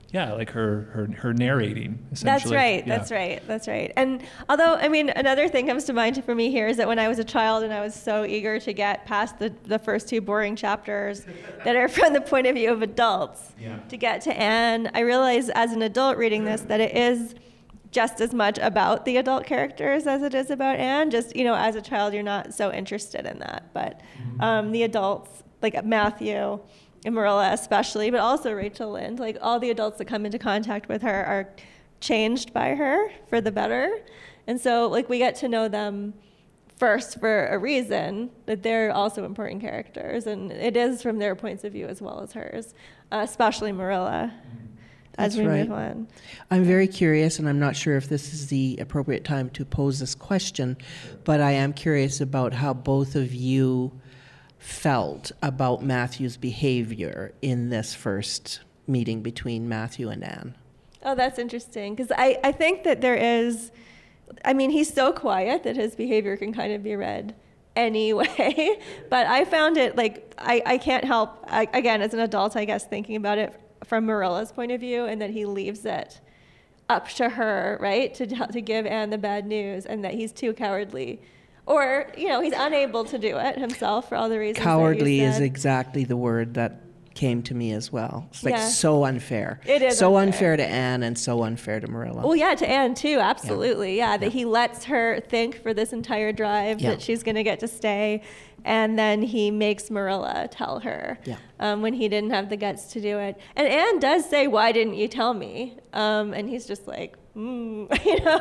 like her narrating, essentially. That's right. And although, I mean, another thing comes to mind for me here is that when I was a child and I was so eager to get past the first two boring chapters that are from the point of view of adults to get to Anne, I realized as an adult reading this that it is just as much about the adult characters as it is about Anne. Just, as a child, you're not so interested in that. But the adults, like Matthew and Marilla especially, but also Rachel Lynde, like all the adults that come into contact with her are changed by her for the better. And so like we get to know them first for a reason, that they're also important characters. And it is from their points of view as well as hers, especially Marilla. As we move on. I'm very curious, and I'm not sure if this is the appropriate time to pose this question, but I am curious about how both of you felt about Matthew's behavior in this first meeting between Matthew and Anne. Oh, that's interesting, because I think that there is, I mean, he's so quiet that his behavior can kind of be read anyway, but I found it like, I can't help, again, as an adult, I guess, thinking about it from Marilla's point of view, and that he leaves it up to her, right, to give Anne the bad news, and that he's too cowardly. Or, he's unable to do it himself for all the reasons Cowardly that you is said. exactly the word that came to me as well. It's like so unfair. It is so unfair to Anne and so unfair to Marilla. Well, yeah, to Anne too, absolutely. Yeah, that he lets her think for this entire drive that she's going to get to stay, and then he makes Marilla tell her when he didn't have the guts to do it. And Anne does say, "Why didn't you tell me?" And he's just like, and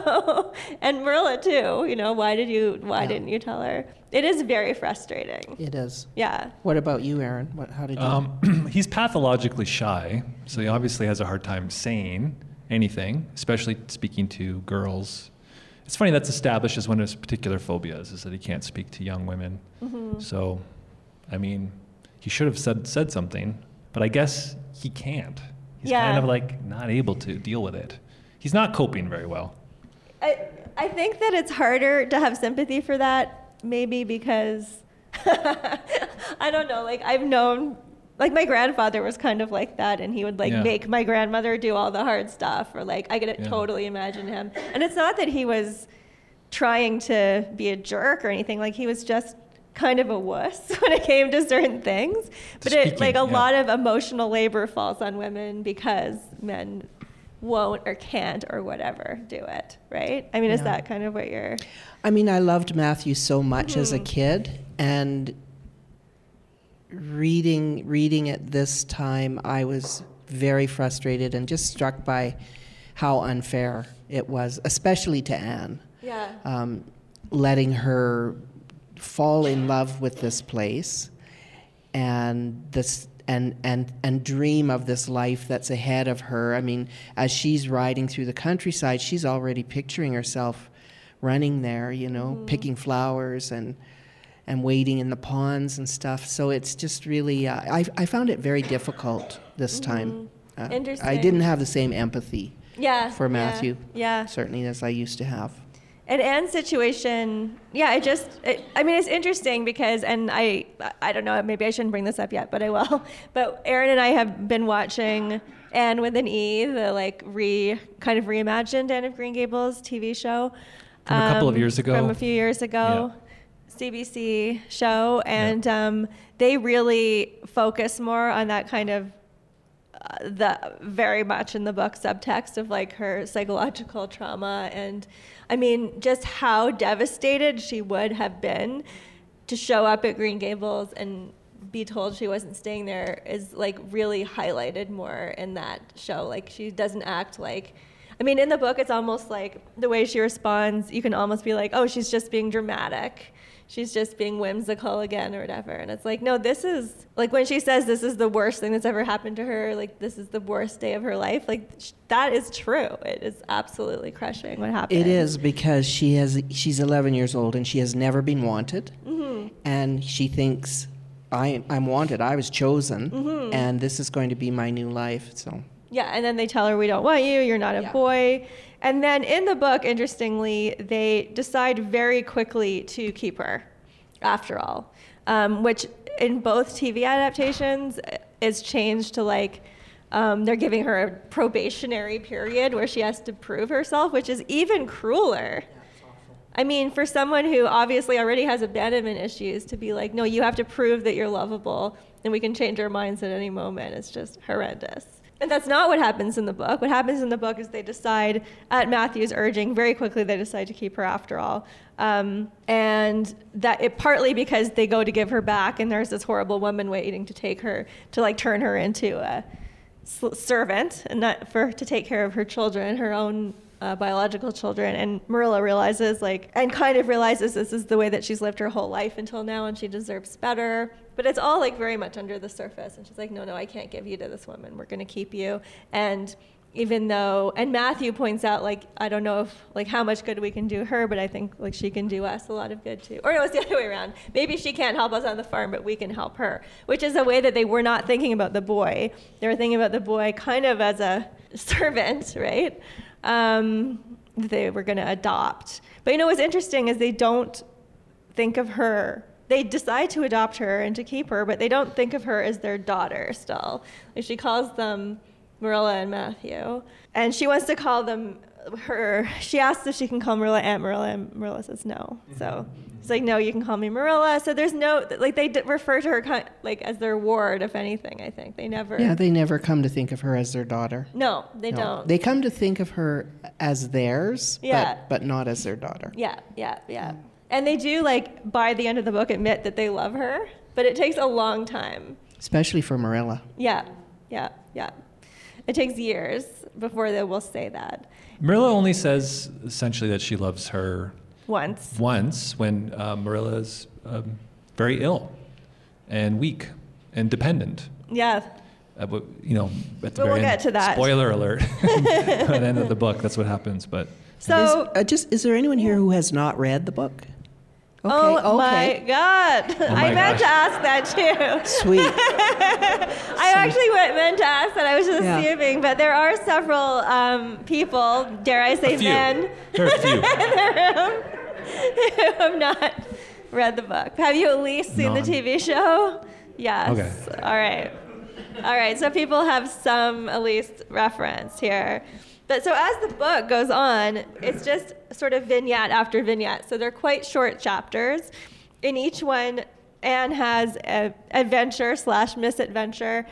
Marilla too. Why didn't you tell her? It is very frustrating. It is. Yeah. What about you, Aaron? How did you? He's pathologically shy, so he obviously has a hard time saying anything, especially speaking to girls. It's funny, that's established as one of his particular phobias, is that he can't speak to young women. Mm-hmm. So, I mean, he should have said something, but I guess he can't. He's kind of like not able to deal with it. He's not coping very well. I think that it's harder to have sympathy for that, maybe because, I don't know, like I've known, like my grandfather was kind of like that, and he would make my grandmother do all the hard stuff, or like I could totally imagine him. And it's not that he was trying to be a jerk or anything, like he was just kind of a wuss when it came to certain things. But a lot of emotional labor falls on women because men won't or can't or whatever do it, right? I mean, is that kind of what you're... I mean, I loved Matthew so much as a kid, and reading it this time, I was very frustrated and just struck by how unfair it was, especially to Anne. Yeah. Letting her fall in love with this place and this and dream of this life that's ahead of her. I mean, as she's riding through the countryside, she's already picturing herself running there, picking flowers and wading in the ponds and stuff. So it's just really, I found it very difficult this time. Interesting. I didn't have the same empathy for Matthew, certainly, as I used to have. And Anne's situation, it's interesting because, and I don't know, maybe I shouldn't bring this up yet, but I will. But Aaron and I have been watching Anne with an E, the kind of reimagined Anne of Green Gables TV show. From a couple of years ago. From a few years ago. Yeah. CBC show. And they really focus more on that kind of, the very much in the book subtext of like her psychological trauma, and I mean just how devastated she would have been to show up at Green Gables and be told she wasn't staying there is like really highlighted more in that show. Like she doesn't act like, I mean in the book it's almost like the way she responds, you can almost be like, oh, she's just being dramatic. She's just being whimsical again or whatever. And it's like, no, this is, like when she says this is the worst thing that's ever happened to her, like this is the worst day of her life, like that is true. It is absolutely crushing what happened. It is, because she's 11 years old and she has never been wanted. Mm-hmm. And she thinks, I'm wanted, I was chosen, and this is going to be my new life, so. Yeah, and then they tell her, we don't want you, you're not a boy. And then in the book, interestingly, they decide very quickly to keep her, after all, which in both TV adaptations is changed to like, They're giving her a probationary period where she has to prove herself, which is even crueler. I mean, for someone who obviously already has abandonment issues, to be like, no, you have to prove that you're lovable and we can change our minds at any moment, it's just horrendous. And that's not what happens in the book. What happens in the book is they decide, at Matthew's urging, very quickly they decide to keep her after all. And that it partly because they go to give her back and there's this horrible woman waiting to take her, to like turn her into a servant and not to take care of her children, her own biological children. And Marilla realizes this is the way that she's lived her whole life until now and she deserves better. But it's all like very much under the surface. And she's like, no, I can't give you to this woman. We're going to keep you. And even though, and Matthew points out, like, I don't know if, like, how much good we can do her, but I think, like, she can do us a lot of good too. Or no, it's the other way around. Maybe she can't help us on the farm, but we can help her, which is a way that they were not thinking about the boy. They were thinking about the boy kind of as a servant, right? They were going to adopt. But you know what's interesting is they don't think of her. They decide to adopt her and to keep her, but they don't think of her as their daughter still. Like, she calls them Marilla and Matthew. And she wants to call them her. She asks if she can call Marilla Aunt Marilla, and Marilla says no. So it's like, no, you can call me Marilla. So there's no, like, they refer to her like as their ward, if anything, I think. They never. Yeah, they never come to think of her as their daughter. No, they don't. They come to think of her as theirs, yeah. but not as their daughter. Yeah. And they do, like, by the end of the book, admit that they love her, but it takes a long time. Especially for Marilla. Yeah. It takes years before they will say that. Marilla only says essentially that she loves her once when Marilla is very ill and weak and dependent. Yeah. But, you know, at the we'll very get end, to that. Spoiler alert. At the end of the book, that's what happens. But so, is there anyone here who has not read the book? Okay, my God. I meant to ask that too. Sweet. I actually meant to ask that. I was just assuming. But there are several people, dare I say men, there are a few. in the room who have not read the book. Have you at least seen the TV show? Yes. Okay. All right. So people have some, at least, reference here. But so as the book goes on, it's just sort of vignette after vignette. So they're quite short chapters. In each one, Anne has an adventure/misadventure.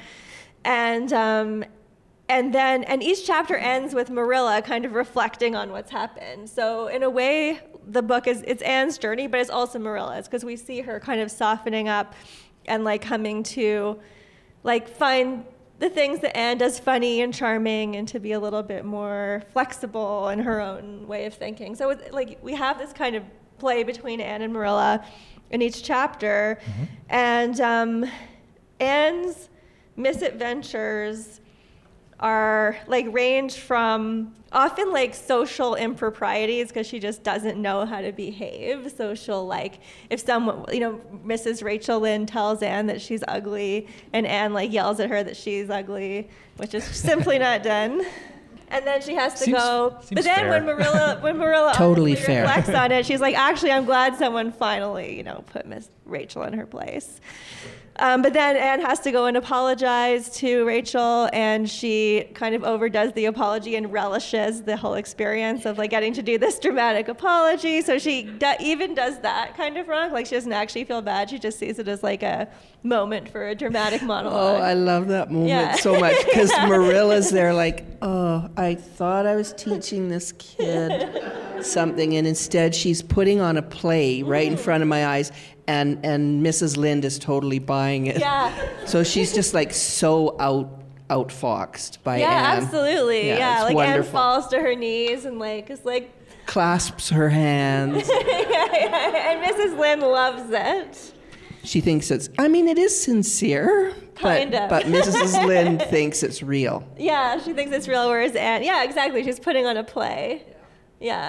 And each chapter ends with Marilla kind of reflecting on what's happened. So in a way, the book it's Anne's journey, but it's also Marilla's, because we see her kind of softening up and like coming to like find the things that Anne does funny and charming, and to be a little bit more flexible in her own way of thinking. So it's like we have this kind of play between Anne and Marilla in each chapter. And Anne's misadventures are like range from often like social improprieties, because she just doesn't know how to behave. So she'll like, if someone, Mrs. Rachel Lynde tells Anne that she's ugly, and Anne like yells at her that she's ugly, which is simply not done. And then she has to go. But then fair. when Marilla totally reflects on it, she's like, actually, I'm glad someone finally, put Miss Rachel in her place. But then Anne has to go and apologize to Rachel, and she kind of overdoes the apology and relishes the whole experience of like getting to do this dramatic apology. So she even does that kind of wrong. Like, she doesn't actually feel bad. She just sees it as like a moment for a dramatic monologue. Oh, I love that moment so much, because Marilla's there like, oh, I thought I was teaching this kid something, and instead she's putting on a play right in front of my eyes. And Mrs. Lynde is totally buying it. Yeah. So she's just like so outfoxed by Anne. Yeah, absolutely. Yeah, like wonderful. Anne falls to her knees and like is like clasps her hands. And Mrs. Lynde loves it. She thinks it is sincere, but Mrs. Lynde thinks it's real. Yeah, she thinks it's real, whereas Anne, yeah, exactly. She's putting on a play. Yeah.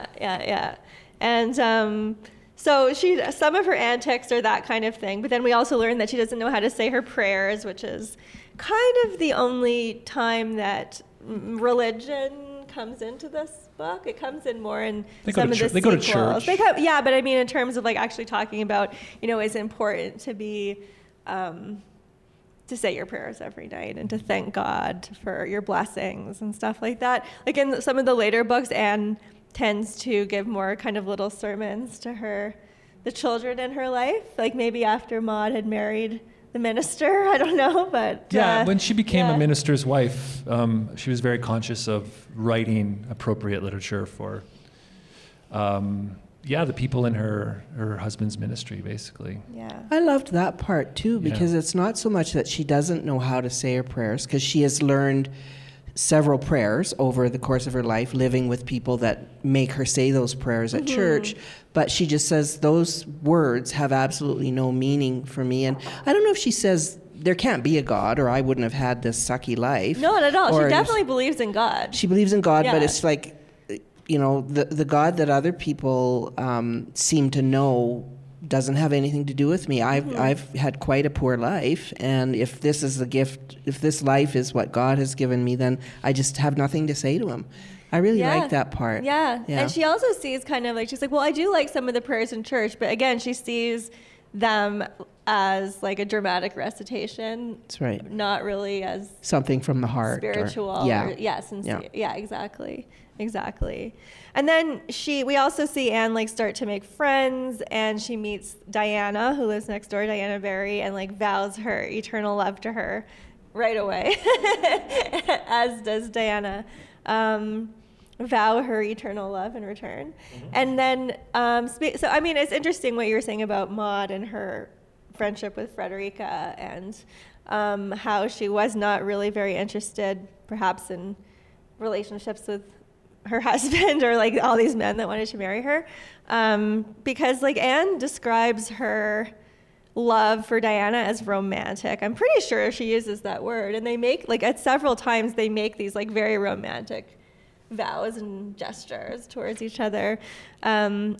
And so some of her antics are that kind of thing, but then we also learn that she doesn't know how to say her prayers, which is kind of the only time that religion comes into this book. It comes in more in some of the sequels. They go to church. Yeah, but I mean in terms of like actually talking about, it's important to be to say your prayers every night and to thank God for your blessings and stuff like that. Like in some of the later books, Anne tends to give more kind of little sermons to the children in her life, like maybe after Maud had married the minister, I don't know, but... Yeah, when she became a minister's wife, she was very conscious of writing appropriate literature for, the people in her husband's ministry, basically. Yeah. I loved that part too, because it's not so much that she doesn't know how to say her prayers, because she has learned several prayers over the course of her life, living with people that make her say those prayers at church, but she just says those words have absolutely no meaning for me. And I don't know if she says there can't be a God, or I wouldn't have had this sucky life. No, not at all. She definitely believes in God. She believes in God, but it's like, the God that other people seem to know doesn't have anything to do with me. I've had quite a poor life, and if this is the gift, if this life is what God has given me, then I just have nothing to say to him. I really like that part. Yeah. And she also sees kind of like, she's like, well, I do like some of the prayers in church, but again, she sees them as like a dramatic recitation. That's right. Not really as something from the heart. Spiritual. Sincere. Yeah, exactly. And then we also see Anne like start to make friends, and she meets Diana, who lives next door, Diana Barry, and like vows her eternal love to her right away, as does Diana. Vow her eternal love in return. And then, so I mean, it's interesting what you were saying about Maud and her friendship with Frederica, and how she was not really very interested, perhaps, in relationships with her husband or like all these men that wanted to marry her, because like Anne describes her love for Diana as romantic. I'm pretty sure she uses that word, and they make like at several times they make these like very romantic vows and gestures towards each other, and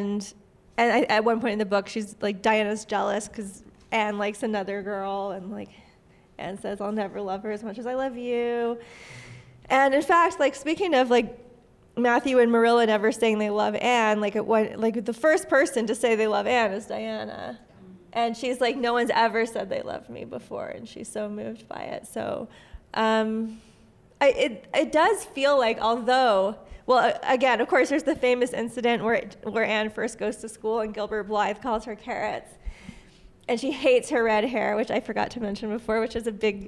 at one point in the book, she's like, Diana's jealous because Anne likes another girl, and like Anne says, I'll never love her as much as I love you. And in fact, like speaking of like Matthew and Marilla never saying they love Anne, like the first person to say they love Anne is Diana. And she's like, no one's ever said they loved me before, and she's so moved by it. So it does feel like, although, well, again, of course, there's the famous incident where Anne first goes to school and Gilbert Blythe calls her carrots. And she hates her red hair, which I forgot to mention before, which is a big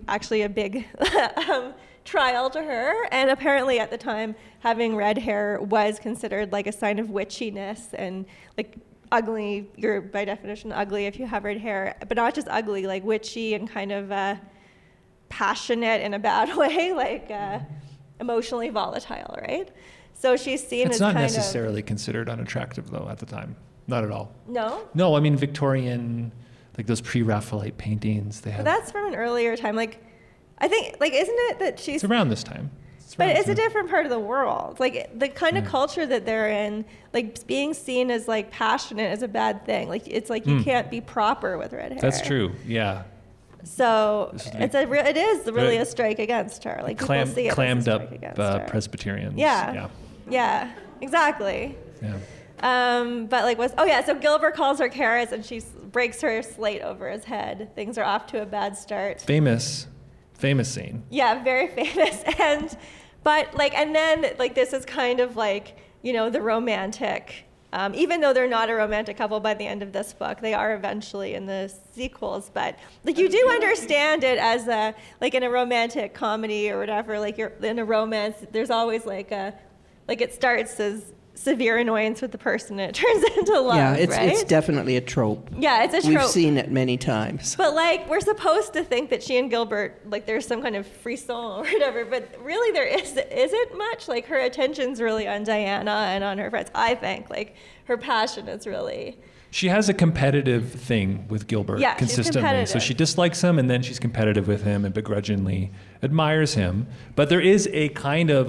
trial to her. And apparently at the time, having red hair was considered like a sign of witchiness, and like ugly. You're by definition ugly if you have red hair, but not just ugly, like witchy and kind of passionate in a bad way, like emotionally volatile, right? So she's seen as kind of... It's not necessarily considered unattractive, though, at the time. Not at all. No? No, I mean, Victorian, like those pre-Raphaelite paintings, they have... But that's from an earlier time. Like, I think, like, isn't it that she's... It's around this time. But it's a different part of the world. Like, the kind of culture that they're in, like, being seen as, like, passionate is a bad thing. Like, it's like you can't be proper with red hair. That's true, yeah. So it is really a strike against her. Like, people see it clammed as a up strike against her. Presbyterians. Yeah, exactly. Yeah. But like so Gilbert calls her carrots, and she breaks her slate over his head. Things are off to a bad start. Famous scene. Yeah, very famous. And then this is kind of like, you know, the romantic. Even though they're not a romantic couple by the end of this book, they are eventually in the sequels. But like, you do understand it as in a romantic comedy or whatever. Like, you're in a romance, there's always it starts as severe annoyance with the person, and it turns into love. Yeah, right? It's definitely a trope. Yeah, it's a trope. We've seen it many times. But we're supposed to think that she and Gilbert, there's some kind of frisson or whatever, but really there isn't much. Like, her attention's really on Diana and on her friends. I think her passion is really... She has a competitive thing with Gilbert consistently. So she dislikes him, and then she's competitive with him and begrudgingly admires him. But there is a kind of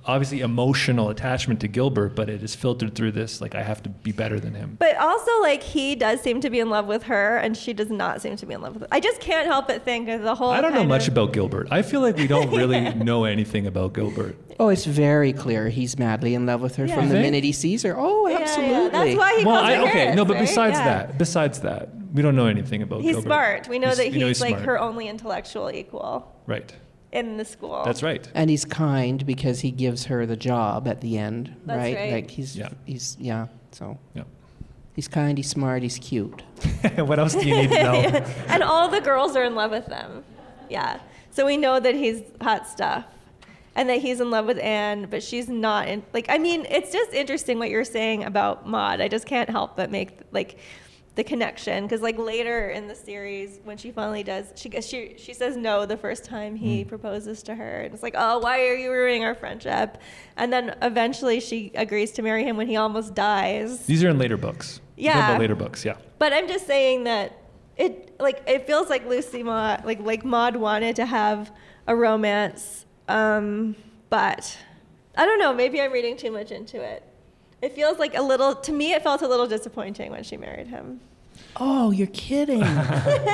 obviously emotional attachment to Gilbert, but it is filtered through this, like, I have to be better than him. But also, like, he does seem to be in love with her, and she does not seem to be in love with him. I just can't help but think of the whole I don't know much about Gilbert. I feel like we don't really know anything about Gilbert. Oh, it's very clear he's madly in love with her Yeah. from You the think? minute he sees her. Oh, Yeah, absolutely. yeah. That's why he Well, calls her okay, his, no, but right? besides that, we don't know anything about He's Gilbert. smart. We know that you know he's like smart. her only intellectual equal Right. in the school. That's right. And he's kind because he gives her the job at the end, That's right. Like he's so Yeah. he's kind, he's smart, he's cute. What else do you need to know? And all the girls are in love with him. Yeah. So we know that he's hot stuff. And that he's in love with Anne, but she's not in, like, I mean, it's just interesting what you're saying about Maud. I just can't help but make, like, the connection. Because, like, later in the series, when she finally does, she says no the first time he proposes to her. And it's like, oh, why are you ruining our friendship? And then eventually she agrees to marry him when he almost dies. These are in later books. Yeah. We're talking about later books, yeah. But I'm just saying that it feels like Lucy Maud, like Maud wanted to have a romance, but I don't know, maybe I'm reading too much into it. It feels like to me it felt a little disappointing when she married him. Oh, you're kidding. Oh,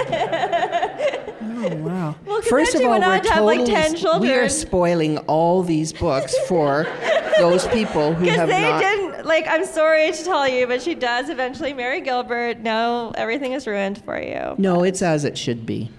wow. Well, 'cause First then of she all, went on we're to have, like, totally 10 children. we are spoiling all these books for those people who Because have they not. didn't, like, I'm sorry to tell you, but she does eventually marry Gilbert. Now everything is ruined for you. No, it's as it should be.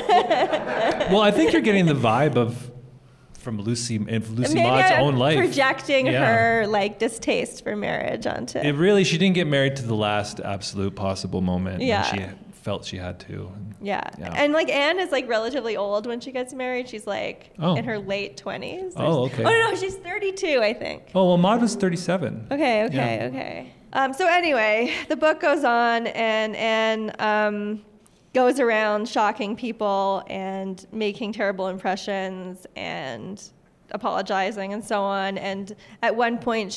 Well, I think you're getting the vibe from Lucy Maybe Maud's I'm own life. projecting Yeah. her, like, distaste for marriage onto She didn't get married to the last absolute possible moment. Yeah. When she felt she had to. Yeah. Yeah. And like Anne is like relatively old when she gets married. She's like Oh. in her late 20s. Oh, okay. Oh, no, she's 32, I think. Oh, well, Maud was 37. Okay. Yeah. So anyway, the book goes on and Anne goes around shocking people and making terrible impressions and apologizing and so on. And at one point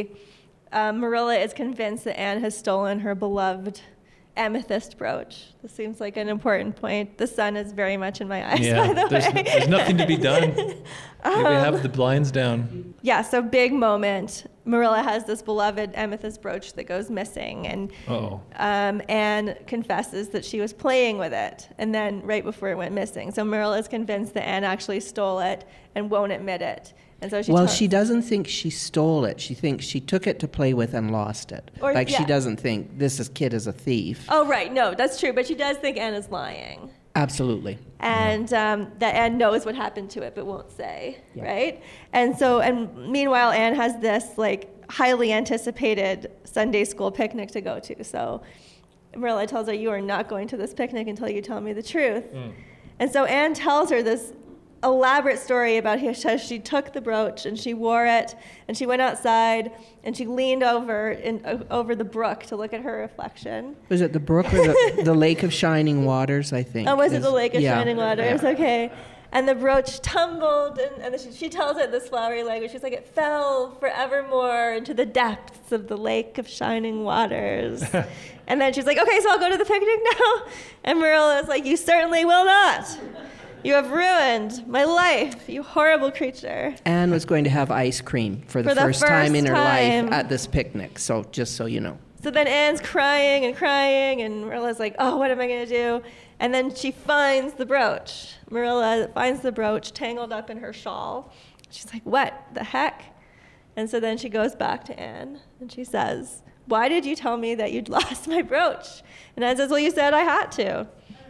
Marilla is convinced that Anne has stolen her beloved amethyst brooch. This seems like an important point. The sun is very much in my eyes, by the way. There's nothing to be done. We have the blinds down. Yeah, so big moment. Marilla has this beloved amethyst brooch that goes missing, and Uh-oh. Anne confesses that she was playing with it, and then right before it went missing. So Marilla is convinced that Anne actually stole it and won't admit it. And so She doesn't think she stole it. She thinks she took it to play with and lost it. She doesn't think this kid is a thief. Oh, right. No, that's true. But she does think Anne is lying. Absolutely. And that Anne knows what happened to it but won't say, right? And meanwhile, Anne has this like highly anticipated Sunday school picnic to go to. So Marilla tells her, you are not going to this picnic until you tell me the truth. And so Anne tells her this elaborate story about how she took the brooch and she wore it and she went outside and she leaned over the brook to look at her reflection. Was it the brook or the Lake of Shining Waters, I think? Oh, was it the Lake of Shining Waters? Yeah. Okay. And the brooch tumbled, and she tells it this flowery language. She's like, it fell forevermore into the depths of the Lake of Shining Waters. And then she's like, okay, so I'll go to the picnic now? And Marilla's like, you certainly will not. You have ruined my life, you horrible creature. Anne was going to have ice cream for the first time in her life at this picnic, so just so you know. So then Anne's crying, and Marilla's like, oh, what am I going to do? And then she finds the brooch. Marilla finds the brooch tangled up in her shawl. She's like, what the heck? And so then she goes back to Anne, and she says, why did you tell me that you'd lost my brooch? And Anne says, well, you said I had to.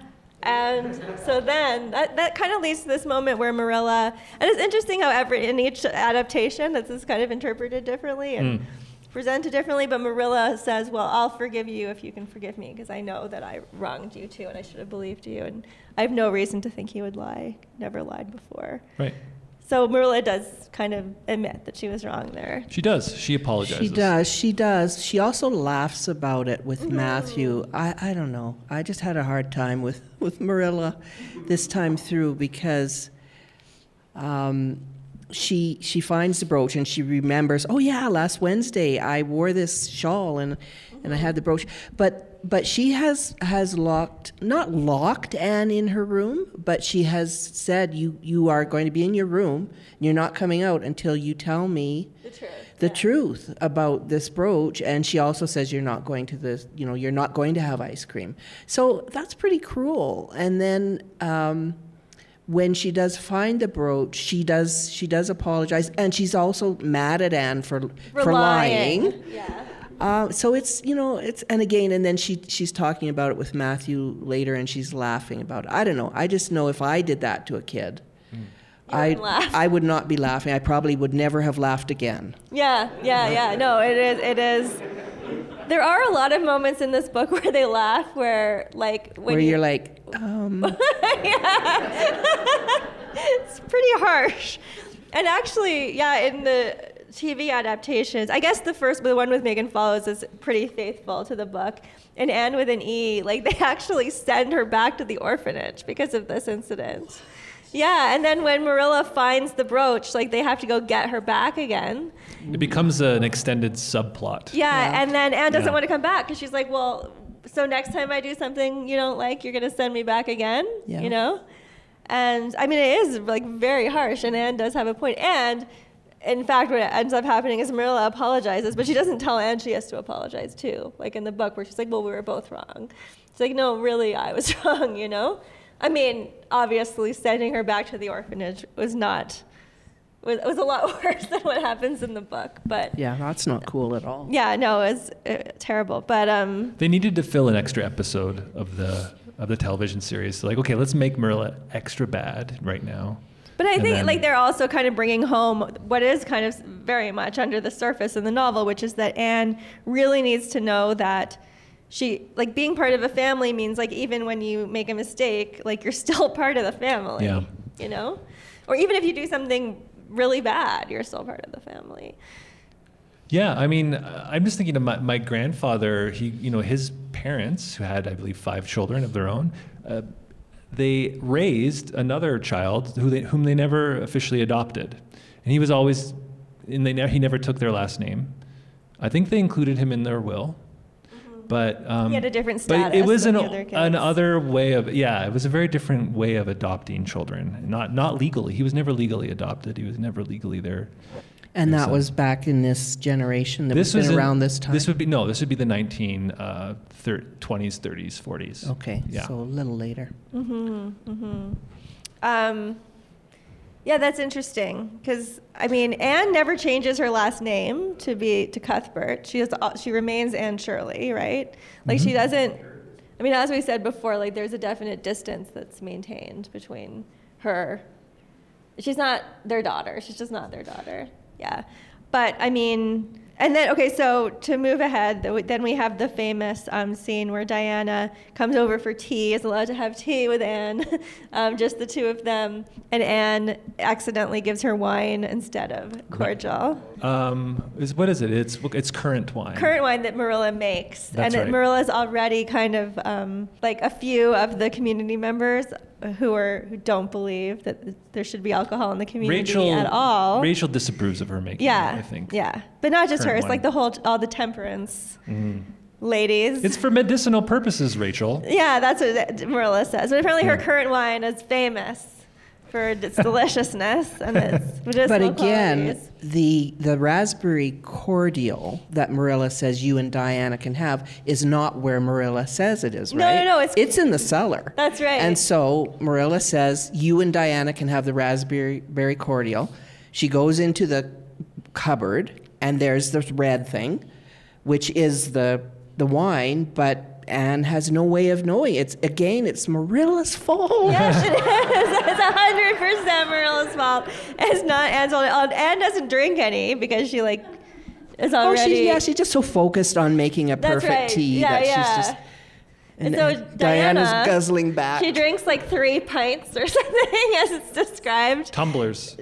And so then that kind of leads to this moment where Marilla, and it's interesting how in each adaptation this is kind of interpreted differently and presented differently, but Marilla says, well, I'll forgive you if you can forgive me because I know that I wronged you too and I should have believed you and I have no reason to think he would lie. Never lied before. Right. So Marilla does kind of admit that she was wrong there. She does. She apologizes. She does. She also laughs about it with Matthew. I don't know. I just had a hard time with Marilla this time through because she finds the brooch and she remembers, oh yeah, last Wednesday I wore this shawl and and I had the brooch. But she has not locked Anne in her room, but she has said you are going to be in your room and you're not coming out until you tell me the truth about this brooch. And she also says you're not going to have ice cream. So that's pretty cruel. And then when she does find the brooch, she does apologize, and she's also mad at Anne for lying. Yeah. So it's and then she's talking about it with Matthew later, and she's laughing about it. I don't know. I just know if I did that to a kid, I would not be laughing. I probably would never have laughed again. Yeah. No, it is. There are a lot of moments in this book where they laugh, where you're like, It's pretty harsh. And actually, in the TV adaptations, I guess the one with Megan Follows is pretty faithful to the book. And Anne with an E, they actually send her back to the orphanage because of this incident. Yeah, and then when Marilla finds the brooch, they have to go get her back again. It becomes an extended subplot. Yeah, and then Anne doesn't want to come back because she's like, well, so next time I do something you don't like, you're going to send me back again, you know? And, I mean, it is, very harsh, and Anne does have a point. And, in fact, what ends up happening is Marilla apologizes, but she doesn't tell Anne she has to apologize, too, in the book, where she's like, well, we were both wrong. It's like, no, really, I was wrong, you know? I mean, obviously, sending her back to the orphanage was a lot worse than what happens in the book, but... Yeah, that's not cool at all. Yeah, no, it was terrible, but... They needed to fill an extra episode of the television series. So okay, let's make Marilla extra bad right now. But I think they're also kind of bringing home what is kind of very much under the surface in the novel, which is that Anne really needs to know that she, being part of a family means, even when you make a mistake, you're still part of the family, you know? Or even if you do something really bad, you're still part of the family. Yeah, I mean, I'm just thinking of my grandfather. His parents, who had, I believe, 5 children of their own, they raised another child whom they never officially adopted, and he was always, he never took their last name. I think they included him in their will, but he had a different status. But it was than the other kids. another way of it was a very different way of adopting children, not legally. He was never legally adopted. He was never legally there. And that was back in this generation that was around this time? This would be the 1920s, 30s, 40s. Okay, yeah. So a little later. Yeah, that's interesting because, I mean, Anne never changes her last name to Cuthbert. She remains Anne Shirley, right? She doesn't, I mean, as we said before, there's a definite distance that's maintained between her. She's not their daughter. She's just not their daughter. Yeah. But, I mean, and then, okay, so to move ahead, then we have the famous scene where Diana comes over for tea, is allowed to have tea with Anne, just the two of them, and Anne accidentally gives her wine instead of cordial. What is it? It's currant wine. Currant wine that Marilla makes. That's right. Marilla's already kind of, a few of the community members who don't believe that there should be alcohol in the community at all. Rachel disapproves of her making it, I think. Yeah, but not just Currant her. It's wine. all the temperance ladies. It's for medicinal purposes, Rachel. Yeah, that's what Marilla says. But apparently her currant wine is famous for its deliciousness and its medicinal But again, qualities. the raspberry cordial that Marilla says you and Diana can have is not where Marilla says it is, right? No, it's in the cellar. That's right. And so Marilla says you and Diana can have the raspberry cordial. She goes into the cupboard, and there's this red thing, which is the wine, but Anne has no way of knowing. It's Marilla's fault. Yes, it is. It's 100% Marilla's fault. It's not Anne's fault. Anne doesn't drink any because she is already. She's just so focused on making a perfect tea that she's just. And so Diana's guzzling back. She drinks 3 pints or something, as it's described. Tumblers.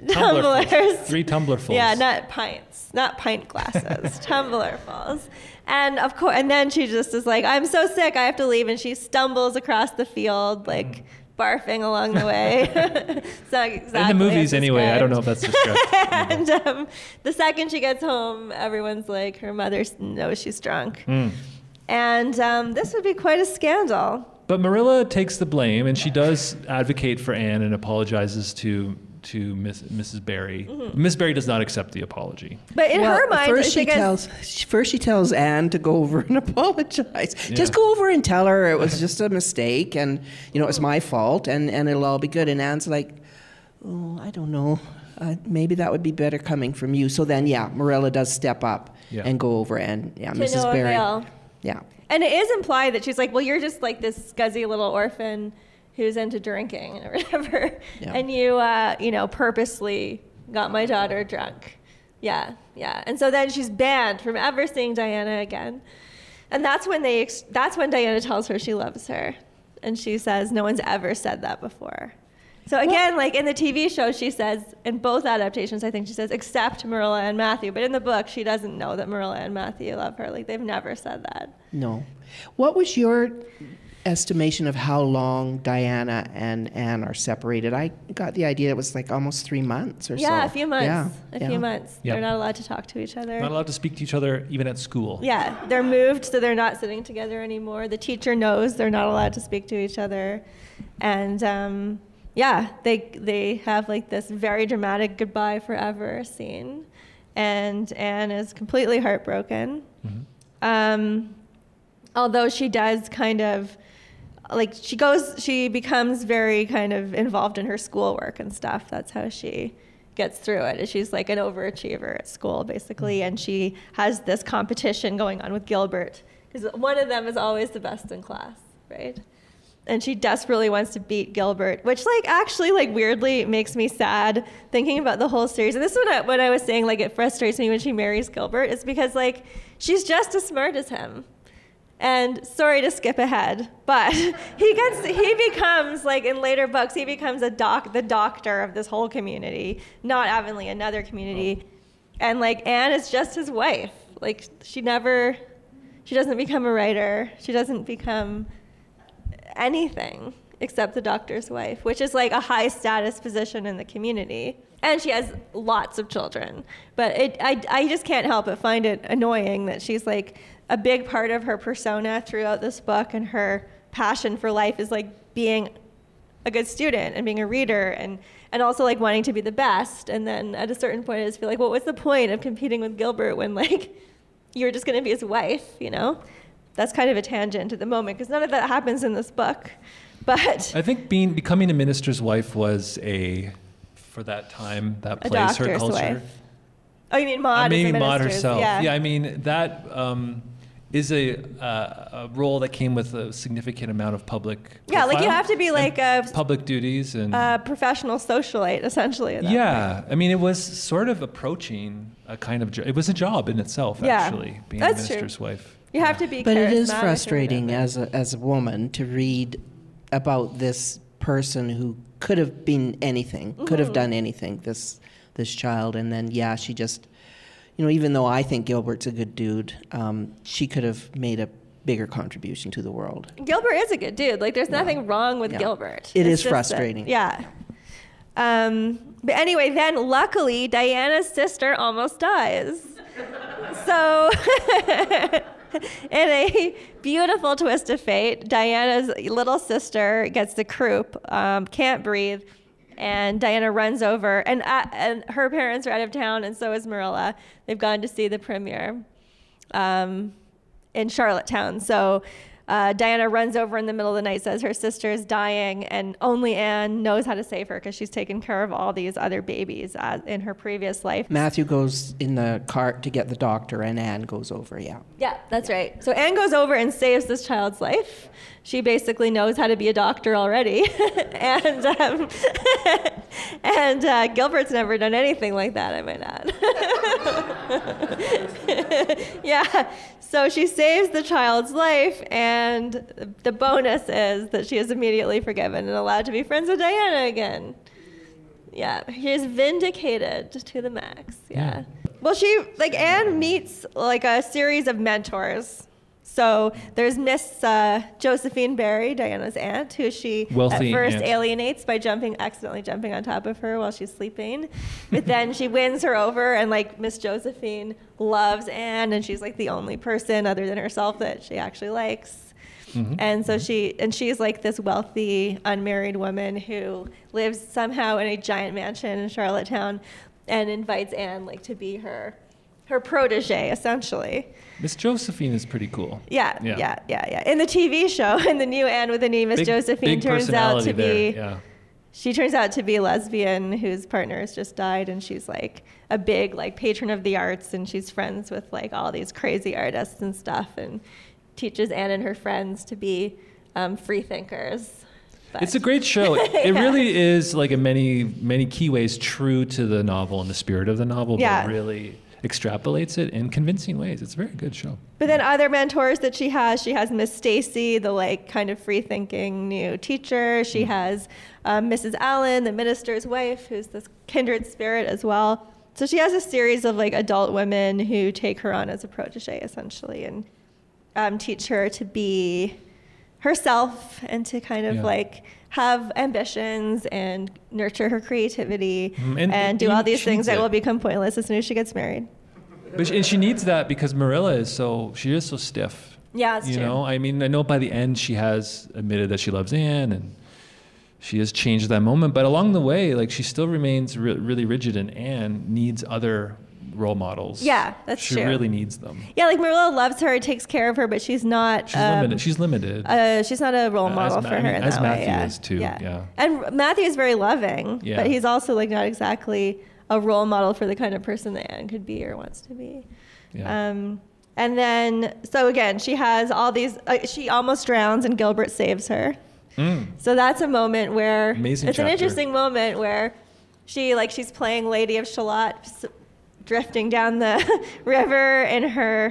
3 tumblerfuls. Yeah, not pints, not pint glasses, tumblerfuls. And of course, and then she just is like, "I'm so sick, I have to leave," and she stumbles across the field, barfing along the way. So exactly in the movies, anyway. I don't know if that's described. And the second she gets home, everyone's like, her mother knows she's drunk. And this would be quite a scandal. But Marilla takes the blame, and she does advocate for Anne and apologizes to Mrs. Barry. Miss Barry does not accept the apology. But in her mind, first she tells Anne to go over and apologize. Yeah. Just go over and tell her it was just a mistake, and it was my fault, and it'll all be good. And Anne's like, oh, I don't know. Maybe that would be better coming from you. So then, Marilla does step up and go over, and Mrs. Barry. Yeah. And it is implied that she's like, well, you're just like this scuzzy little orphan who's into drinking or whatever. Yeah. And you, purposely got my daughter drunk. Yeah. And so then she's banned from ever seeing Diana again. And that's when Diana tells her she loves her. And she says, no one's ever said that before. So again, like in the TV show, she says, in both adaptations, I think she says, except Marilla and Matthew. But in the book, she doesn't know that Marilla and Matthew love her. Like, they've never said that. No. What was your estimation of how long Diana and Anne are separated? I got the idea it was like almost 3 months or so. Yeah, a few months. Yeah. A few months. Yep. They're not allowed to talk to each other. Not allowed to speak to each other, even at school. Yeah, they're moved, so they're not sitting together anymore. The teacher knows they're not allowed to speak to each other. And they have like this very dramatic goodbye forever scene. And Anne is completely heartbroken. Mm-hmm. Although she does kind of, like, she becomes very kind of involved in her schoolwork and stuff. That's how she gets through it. She's like an overachiever at school, basically. And she has this competition going on with Gilbert, because one of them is always the best in class, right? And she desperately wants to beat Gilbert, which actually weirdly makes me sad thinking about the whole series. And this is what I was saying, it frustrates me when she marries Gilbert. It's because she's just as smart as him. And sorry to skip ahead, but he becomes in later books, he becomes the doctor of this whole community, not Avonlea, another community. And Anne is just his wife. She doesn't become a writer. She doesn't become anything except the doctor's wife, which is a high status position in the community. And she has lots of children. But I just can't help but find it annoying that she's a big part of her persona throughout this book, and her passion for life is being a good student and being a reader and also wanting to be the best. And then at a certain point I just feel what was the point of competing with Gilbert when you're just going to be his wife, That's kind of a tangent at the moment, because none of that happens in this book. But I think becoming a minister's wife was for that time, that place, her culture. Wife. Oh, you mean Maud? Maybe Maud herself. Yeah, I mean, that is a role that came with a significant amount of public profile, you have to be a public duties and professional socialite, essentially. I mean, it was sort of approaching a kind of it was a job in itself, actually, being a minister's wife. You have to be But it is frustrating as a woman to read about this person who could have been anything, could have done anything, this child, and then she just, even though I think Gilbert's a good dude, she could have made a bigger contribution to the world. Gilbert is a good dude. There's nothing wrong with Gilbert. It is frustrating. But anyway, then luckily Diana's sister almost dies. So in a beautiful twist of fate, Diana's little sister gets the croup, can't breathe, and Diana runs over, and her parents are out of town, and so is Marilla. They've gone to see the premiere in Charlottetown. So Diana runs over in the middle of the night, says her sister is dying, and only Anne knows how to save her because she's taken care of all these other babies in her previous life. Matthew goes in the cart to get the doctor, and Anne goes over, Yeah, that's right. So Anne goes over and saves this child's life. She basically knows how to be a doctor already. and Gilbert's never done anything like that, I might add. So she saves the child's life, and the bonus is that she is immediately forgiven and allowed to be friends with Diana again. She's vindicated to the max. Well, Anne meets a series of mentors. So there's Miss Josephine Barry, Diana's aunt, who she Wealthy at first aunt. alienates by accidentally jumping on top of her while she's sleeping. But then she wins her over, and like Miss Josephine loves Anne, and she's like the only person other than herself that she actually likes. And so she's like this wealthy, unmarried woman who lives somehow in a giant mansion in Charlottetown and invites Anne like to be her protege, essentially. Miss Josephine is pretty cool. Yeah. In the TV show, in the new Anne with a New, Miss Josephine big turns out to personality be, there, she turns out to be a lesbian whose partner has just died, and she's like a big like patron of the arts, and she's friends with like all these crazy artists and stuff, and teaches Anne and her friends to be free thinkers. But It's a great show. It really is, like in many key ways, true to the novel and the spirit of the novel, but really extrapolates it in convincing ways. It's a very good show. But then other mentors that she has Miss Stacy, the like kind of free thinking new teacher. She has Mrs. Allen, the minister's wife, who's this kindred spirit as well. So she has a series of like adult women who take her on as a protege essentially, and teach her to be herself and to kind of like have ambitions and nurture her creativity and do all these things that will become pointless as soon as she gets married. And she needs that because Marilla is so stiff. Yeah, it's you true. know, I mean, I know by the end she has admitted that she loves Anne and she has changed that moment, but along the way, like she still remains really rigid, and Anne needs other role models. Yeah, that's she true. She really needs them. Yeah, like Marilla loves her, takes care of her, but she's not. She's limited. She's not a role model for her in as that Matthew way. is too. Yeah. And Matthew is very loving, Yeah. but he's also like not exactly a role model for the kind of person that Anne could be or wants to be. Yeah. And then, so again, she has all these. She almost drowns, and Gilbert saves her. So that's a moment where Amazing it's chapter. an interesting moment where she's playing Lady of Shalott, drifting down the river in her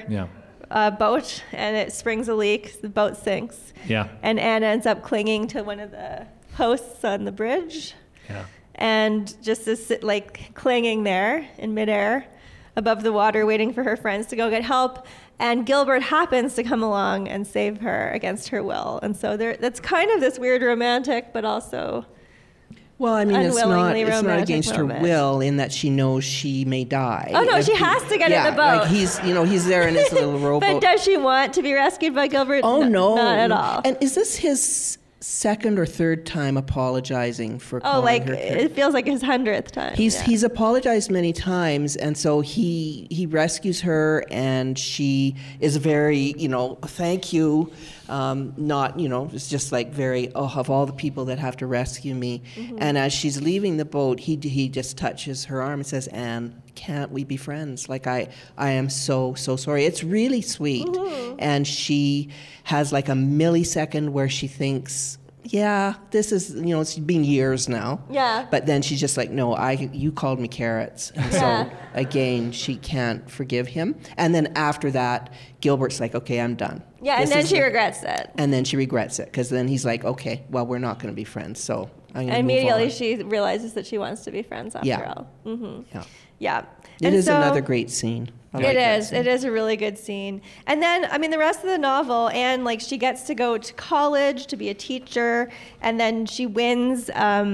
boat, and it springs a leak. The boat sinks. Yeah. And Anne ends up clinging to one of the posts on the bridge. Yeah. And just is like clinging there in midair above the water, waiting for her friends to go get help. And Gilbert happens to come along and save her against her will. And so that's kind of this weird romantic, but also Well, I mean, it's not romantic against moment. her will in that she knows she may die. Oh no, she has to get in the boat. Like he's there in his little rowboat. But does she want to be rescued by Gilbert? Oh no, not at all. And is this his second or third time apologizing for calling her? It feels like his 100th time. He's apologized many times, and so he rescues her, and she is very, thank you. Not, it's just like very, of all the people that have to rescue me. Mm-hmm. And as she's leaving the boat, he just touches her arm and says, Anne, can't we be friends? Like, I am so sorry. It's really sweet. Mm-hmm. And she has like a millisecond where she thinks, yeah, this is, it's been years now. Yeah. But then she's just like, no, you called me carrots. And so, again, she can't forgive him. And then after that, Gilbert's like, okay, I'm done. Yeah, and then she regrets it. And then she regrets it, because then he's like, okay, well, we're not going to be friends, so I'm going to immediately she realizes that she wants to be friends after all. Mm-hmm. Yeah. It is another great scene. It is a really good scene. And then, I mean, the rest of the novel, Anne, she gets to go to college to be a teacher, and then she wins.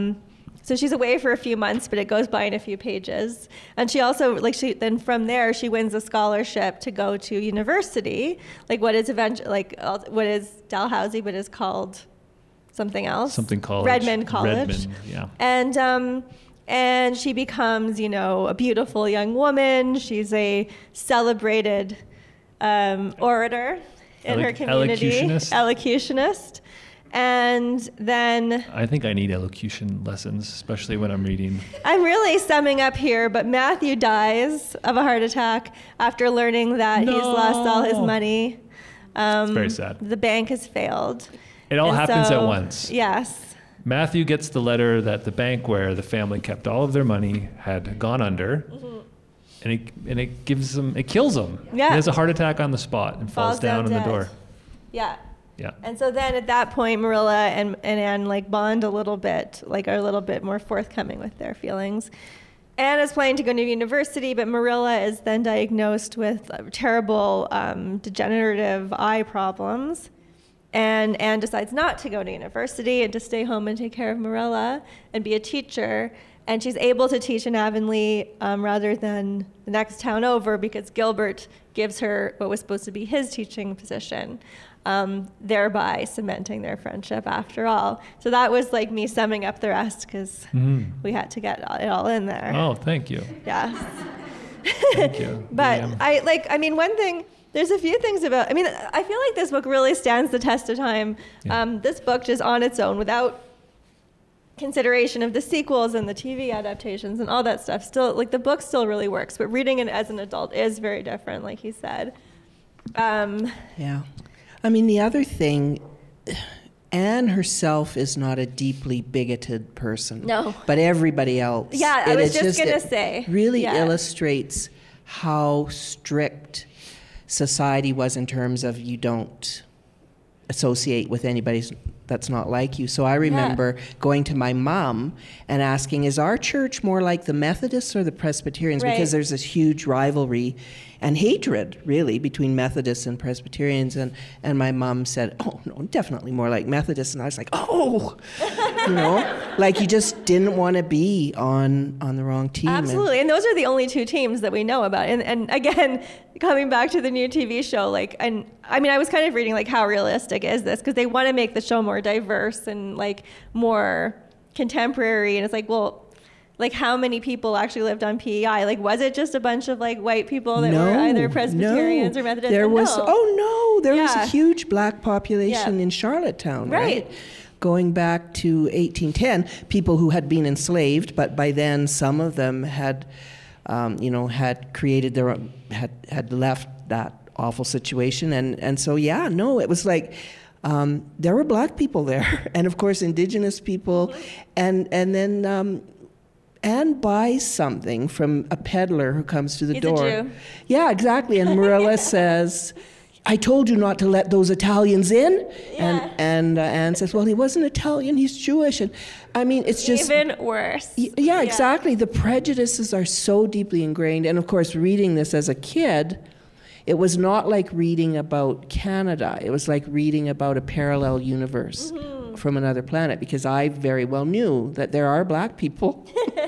So she's away for a few months, but it goes by in a few pages. And she also, then from there, she wins a scholarship to go to university, what is Dalhousie, but is called something else. Something college. Redmond College. Redmond, yeah. And she becomes, a beautiful young woman. She's a celebrated orator in her community. Elocutionist. And then... I think I need elocution lessons, especially when I'm reading. I'm really summing up here, but Matthew dies of a heart attack after learning that he's lost all his money. It's very sad. The bank has failed. It all happens at once. Yes. Matthew gets the letter that the bank where the family kept all of their money had gone under, and it gives him, it kills him. Yeah. He has a heart attack on the spot and falls down in the door. Yeah. Yeah. And so then at that point, Marilla and Anne bond a little bit, are a little bit more forthcoming with their feelings. Anne is planning to go to university, but Marilla is then diagnosed with terrible degenerative eye problems. And Anne decides not to go to university and to stay home and take care of Marilla and be a teacher. And she's able to teach in Avonlea rather than the next town over because Gilbert gives her what was supposed to be his teaching position, thereby cementing their friendship after all. So that was like me summing up the rest because we had to get it all in there. Oh, thank you. Yes. Thank you. But Yeah. one thing, there's a few things about, I feel like this book really stands the test of time. Yeah. This book just on its own, without consideration of the sequels and the TV adaptations and all that stuff, still, like, the book still really works, but reading it as an adult is very different, like he said. Yeah. The other thing, Anne herself is not a deeply bigoted person. No. But everybody else. Yeah, I was just going to say. Really illustrates how strict society was in terms of you don't associate with anybody that's not like you. So I remember going to my mom and asking, is our church more like the Methodists or the Presbyterians? Right. Because there's this huge rivalry and hatred, really, between Methodists and Presbyterians. And my mom said, oh, no, definitely more like Methodists. And I was like, oh, like you just didn't want to be on the wrong team. Absolutely. And those are the only two teams that we know about. And again, coming back to the new TV show, I was kind of reading, like, how realistic is this? Because they want to make the show more diverse and, like, more contemporary. And it's like, well, like, how many people actually lived on PEI? Like, was it just a bunch of, like, white people that were either Presbyterians or Methodists? There was a huge black population in Charlottetown, right? Going back to 1810, people who had been enslaved, but by then some of them had, had created their own, had left that awful situation, and so it was like there were black people there, and of course Indigenous people, and then. Anne buys something from a peddler who comes to the door. A Jew. Yeah, exactly. And Marilla says, I told you not to let those Italians in. Yeah. And Anne says, well, he wasn't Italian, he's Jewish. And it's just... Even worse. Yeah, exactly. The prejudices are so deeply ingrained. And of course, reading this as a kid, it was not like reading about Canada. It was like reading about a parallel universe. From another planet, because I very well knew that there are black people,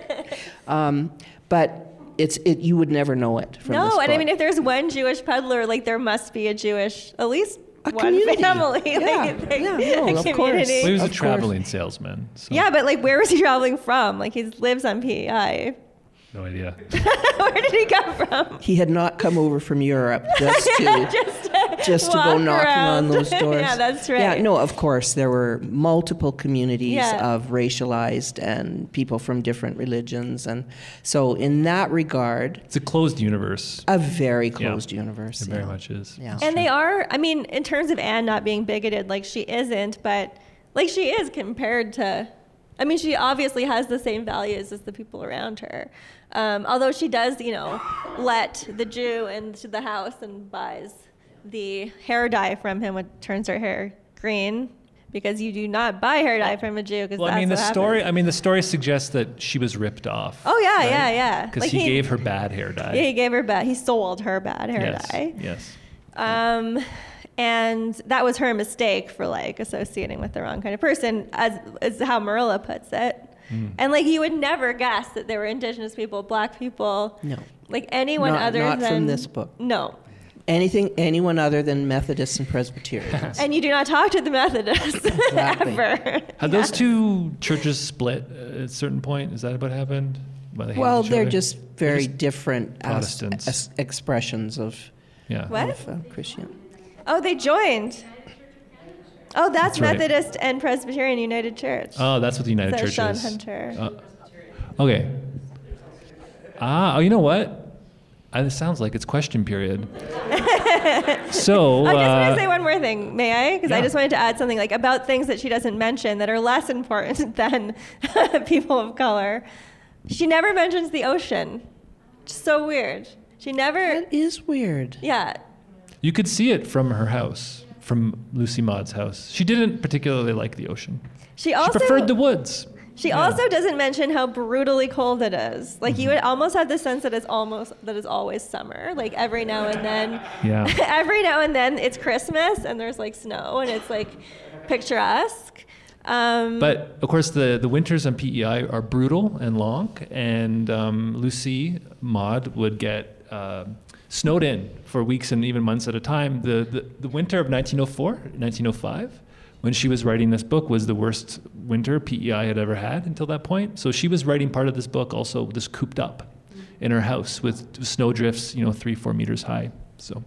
but you would never know it from this book. And if there's one Jewish peddler, like, there must be a Jewish, at least one community. Family. Of course. Well, he was a Of traveling course. salesman. So. Yeah, but, like, where was he traveling from? Like, he lives on PEI. No idea. Where did he come from? He had not come over from Europe just to go knocking on those doors. Yeah, that's right. Yeah, no, of course, there were multiple communities Yeah. of racialized and people from different religions. And so in that regard, It's a closed universe. a very closed universe. It very much is. Yeah. And they are, in terms of Anne not being bigoted, like, she isn't, but, like, she is compared to, she obviously has the same values as the people around her. Although she does, let the Jew into the house and buys the hair dye from him, which turns her hair green, because you do not buy hair dye from a Jew, because the story suggests that she was ripped off. Oh, yeah, yeah. Because he gave her bad hair dye. Yeah, he gave her he sold her bad hair dye. Yes. And that was her mistake for, like, associating with the wrong kind of person, as how Marilla puts it. And, like, you would never guess that there were Indigenous people, black people. No. Like, anyone Not than... from this book. No. Anyone other than Methodists and Presbyterians. And you do not talk to the Methodists ever. Had those two churches split at a certain point? Is that what happened? Well, they're just very different Protestants. expressions of, What? Christian. Oh, they joined. Oh, that's right. Methodist and Presbyterian United Church. Oh, that's what the United Says Church Sean is. Hunter. Okay. You know what? It sounds like it's question period. So I just want to say one more thing, may I? Because I Yeah. just wanted to add something, like, about things that she doesn't mention that are less important than people of color. She never mentions the ocean. Just so weird. She never. That is weird. Yeah. you could see it from her house, from Lucy Maud's house. She didn't particularly like the ocean. She also She preferred the woods. She Yeah. also doesn't mention how brutally cold it is. Like you would almost have the sense that it's always summer. Like every now and then, Yeah. every now and then it's Christmas and there's like snow and it's like picturesque. But of course, the winters on PEI are brutal and long, and Lucy Maud would get snowed in for weeks and even months at a time. The winter of 1904, 1905, when she was writing this book, was the worst winter PEI had ever had until that point. So she was writing part of this book also just cooped up in her house with snow drifts, 3-4 meters high. So.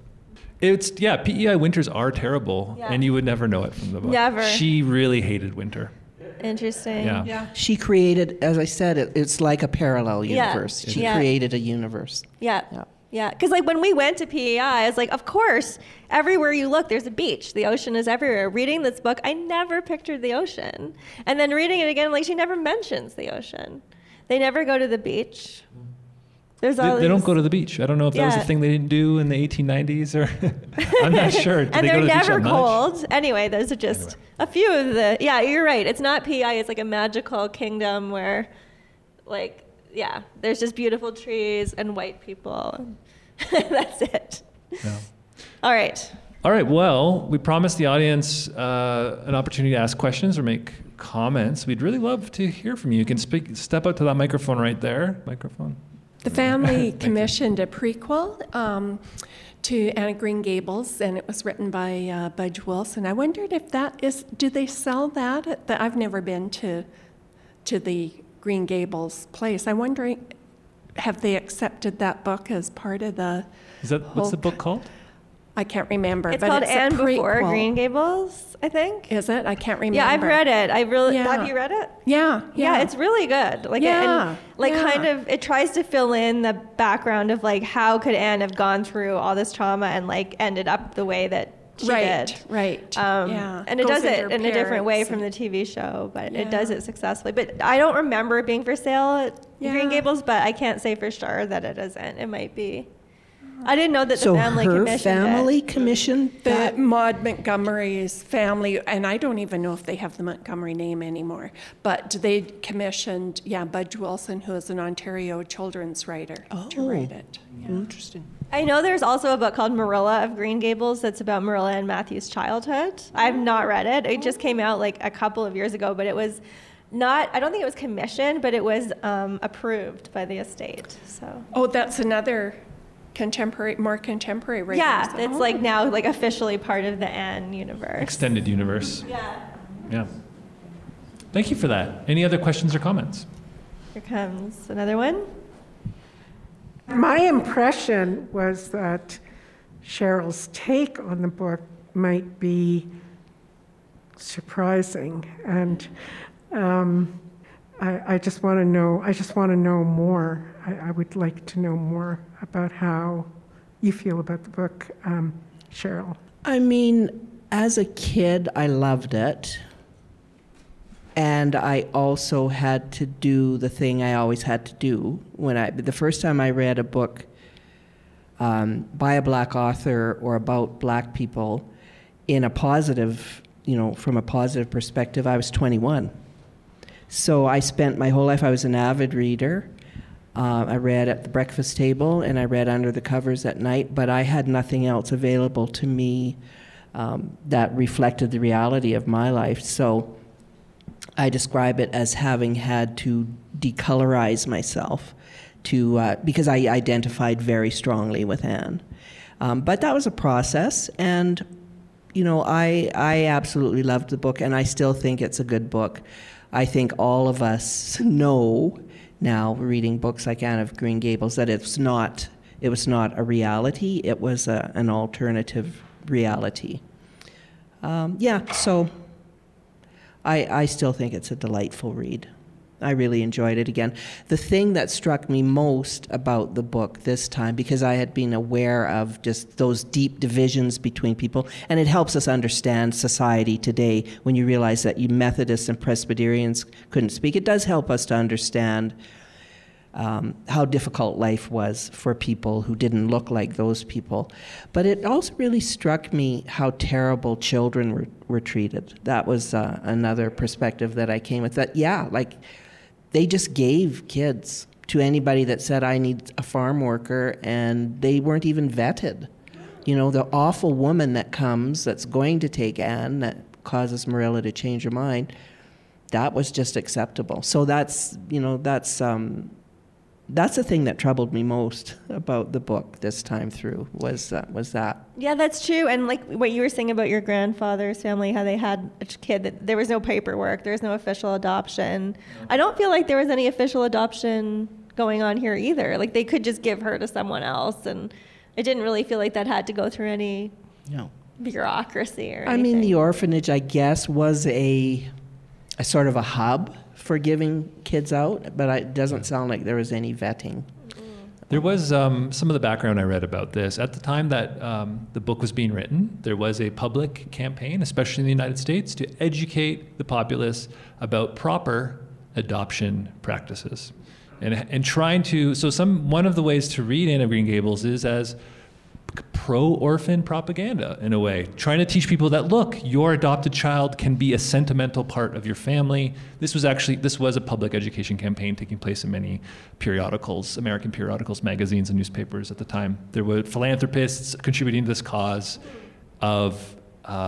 PEI winters are terrible, Yeah. and you would never know it from the book. Never. She really hated winter. Interesting. Yeah. She created, as I said, it's like a parallel Yeah. universe. She Yeah. created a universe. Yeah. Yeah. Yeah. Because like when we went to PEI, I was like, of course, everywhere you look, there's a beach. The ocean is everywhere. Reading this book, I never pictured the ocean. And then reading it again, like she never mentions the ocean. They never go to the beach. There's all They don't these- go to the beach. I don't know if that was a Yeah. thing they didn't do in the 1890s, or I'm not sure. Did and they they're go to the beach never that much? cold. Anyway, those are just a few of the. Yeah, you're right. It's not PEI. It's like a magical kingdom where, like, yeah, there's just beautiful trees and white people. That's it. Yeah. All right. All right. Well, we promised the audience an opportunity to ask questions or make comments. We'd really love to hear from you. You can step up to that microphone right there. Microphone. The family commissioned a prequel to Anne of Green Gables, and it was written by Budge Wilson. I wondered if do they sell that? I've never been to the Green Gables place. I'm wondering, have they accepted that book as part of the What's the book called? I can't remember. It's but called it's a Anne Before prequel. Green Gables, I think. Is it? I can't remember. Yeah, I've read it. Yeah. Have you read it? Yeah. Yeah, it's really good. Like, Yeah, and like yeah. kind of, it tries to fill in the background of like how could Anne have gone through all this trauma and like ended up the way that she did. Right. Yeah, and it Goes does it into in a different way parents from and- the TV show, but Yeah. it does it successfully. But I don't remember it being for sale at Yeah. Green Gables, but I can't say for sure that it isn't. It might be. I didn't know that So the family her commissioned family it. commissioned The that? Maud Montgomery's family, and I don't even know if they have the Montgomery name anymore, but they commissioned, Budge Wilson, who is an Ontario children's writer, to write it. Interesting. I know there's also a book called Marilla of Green Gables that's about Marilla and Matthew's childhood. I've not read it. It just came out like a couple of years ago, but it was not, I don't think it was commissioned, but it was approved by the estate. So. Oh, that's another more contemporary writer. Yeah, it's like now like officially part of the Anne universe. Extended universe. Yeah. Yeah. Thank you for that. Any other questions or comments? Here comes another one. My impression was that Cheryl's take on the book might be surprising, and I just want to know. I just want to know more. I would like to know more about how you feel about the book, Cheryl. I mean, as a kid, I loved it. And I also had to do the thing I always had to do. The first time I read a book by a black author or about black people in a positive, from a positive perspective, I was 21. So I spent my whole life, I was an avid reader. I read at the breakfast table and I read under the covers at night, but I had nothing else available to me that reflected the reality of my life. So I describe it as having had to decolorize myself because I identified very strongly with Anne. But that was a process, and I absolutely loved the book, and I still think it's a good book. I think all of us know now, reading books like Anne of Green Gables, that it was not a reality. It was an alternative reality. So I still think it's a delightful read. I really enjoyed it again. The thing that struck me most about the book this time, because I had been aware of just those deep divisions between people, and it helps us understand society today when you realize that you Methodists and Presbyterians couldn't speak. It does help us to understand how difficult life was for people who didn't look like those people. But it also really struck me how terrible children were treated. That was another perspective that I came with. That, they just gave kids to anybody that said, I need a farm worker, and they weren't even vetted. You know, the awful woman that comes that's going to take Anne, that causes Marilla to change her mind, that was just acceptable. So that's, you know, that's the thing that troubled me most about the book this time through was that. Yeah, that's true. And like what you were saying about your grandfather's family, how they had a kid, that there was no paperwork, there was no official adoption. I don't feel like there was any official adoption going on here either. Like they could just give her to someone else, and it didn't really feel like that had to go through any bureaucracy or anything. I mean, the orphanage, I guess, was a sort of a hub for giving kids out, but it doesn't sound like there was any vetting. There was some of the background I read about this. At the time that the book was being written, there was a public campaign, especially in the United States, to educate the populace about proper adoption practices. And trying to, one of the ways to read Anne of Green Gables is as pro-orphan propaganda, in a way, trying to teach people that, look, your adopted child can be a sentimental part of your family. This was a public education campaign taking place in many periodicals, American periodicals, magazines, and newspapers at the time. There were philanthropists contributing to this cause of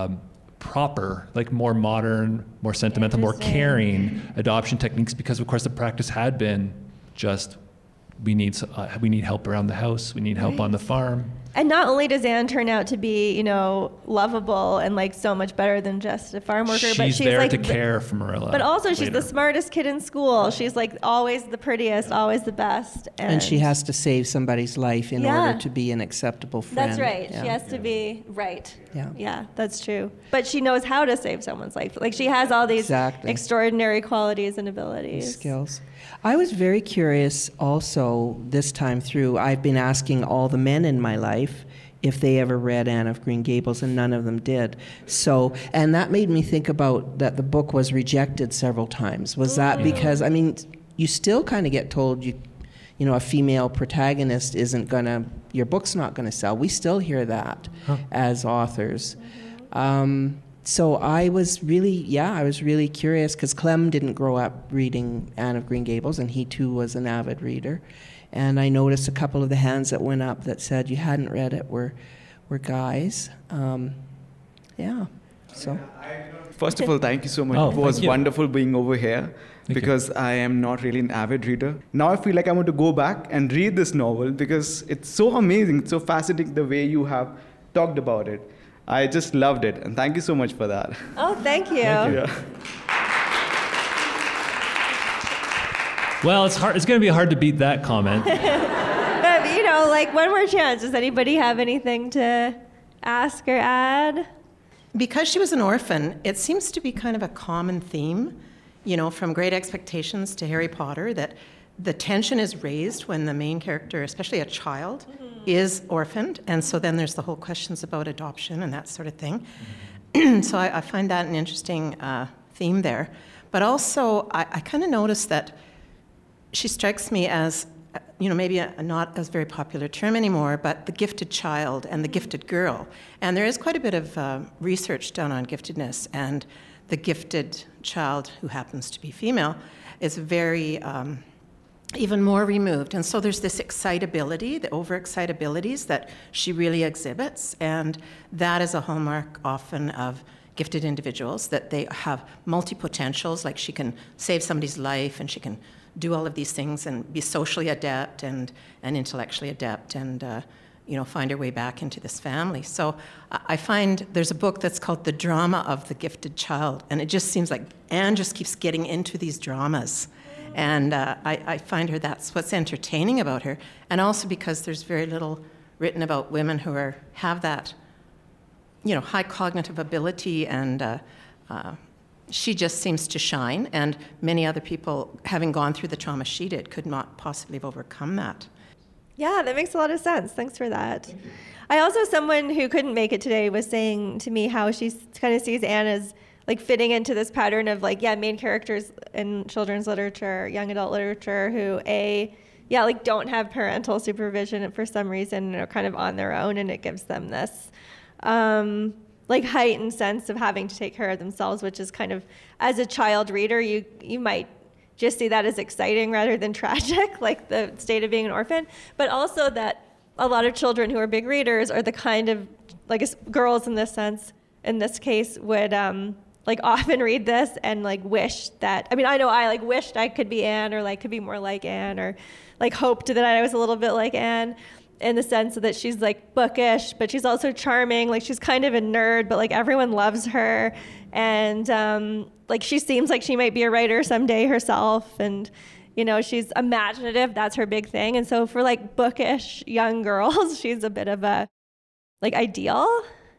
proper, like more modern, more sentimental, more caring adoption techniques, because of course the practice had been just, we need help around the house, we need help on the farm. And not only does Anne turn out to be, you know, lovable and like so much better than just a farm worker, but she's there like to care for Marilla. But also she's the smartest kid in school. She's like always the prettiest, always the best. And she has to save somebody's life in order to be an acceptable friend. That's right. Yeah. She has to be right. Yeah. Yeah, that's true. But she knows how to save someone's life. Like she has all these extraordinary qualities and abilities. Skills. I was very curious also this time through. I've been asking all the men in my life if they ever read Anne of Green Gables, and none of them did. So, and that made me think about that the book was rejected several times. Was that because, I mean, you still kind of get told you know, a female protagonist isn't gonna, your book's not gonna sell. We still hear that as authors. So I was really curious, because Clem didn't grow up reading Anne of Green Gables, and he too was an avid reader. And I noticed a couple of the hands that went up that said you hadn't read it were guys. So. First of all, thank you so much. It was wonderful being over here, because I am not really an avid reader. Now I feel like I want to go back and read this novel, because it's so amazing, it's so fascinating the way you have talked about it. I just loved it, and thank you so much for that. Oh, thank you. Thank you. Well, it's going to be hard to beat that comment. But, you know, like one more chance. Does anybody have anything to ask or add? Because she was an orphan, it seems to be kind of a common theme, you know, from Great Expectations to Harry Potter, that the tension is raised when the main character, especially a child, is orphaned. And so then there's the whole questions about adoption and that sort of thing. So I find that an interesting theme there. But also, I kind of noticed that she strikes me as, you know, maybe not as very popular term anymore, but the gifted child and the gifted girl. And there is quite a bit of research done on giftedness, and the gifted child, who happens to be female, is very even more removed. And so there's this excitability, the overexcitabilities that she really exhibits, and that is a hallmark often of gifted individuals, that they have multi-potentials, like she can save somebody's life and she can do all of these things and be socially adept and intellectually adept and you know, find her way back into this family. So I find there's a book that's called The Drama of the Gifted Child, and it just seems like Anne just keeps getting into these dramas. And I find that's what's entertaining about her, and also because there's very little written about women who have that, you know, high cognitive ability, and she just seems to shine, and many other people, having gone through the trauma she did, could not possibly have overcome that. Yeah, that makes a lot of sense. Thanks for that. I also, someone who couldn't make it today was saying to me how she kind of sees Anne as like fitting into this pattern of like, main characters in children's literature, young adult literature, who like don't have parental supervision for some reason and are kind of on their own, and it gives them this like heightened sense of having to take care of themselves, which is kind of, as a child reader, you might just see that as exciting rather than tragic, like the state of being an orphan, but also that a lot of children who are big readers are the kind of, like girls in this sense, in this case, would like often read this and like wish that, I mean, I know I like wished I could be Anne, or like could be more like Anne, or like hoped that I was a little bit like Anne, in the sense that she's like bookish, but she's also charming. Like she's kind of a nerd, but like everyone loves her. And like she seems like she might be a writer someday herself. And, you know, she's imaginative. That's her big thing. And so for like bookish young girls, she's a bit of a like ideal.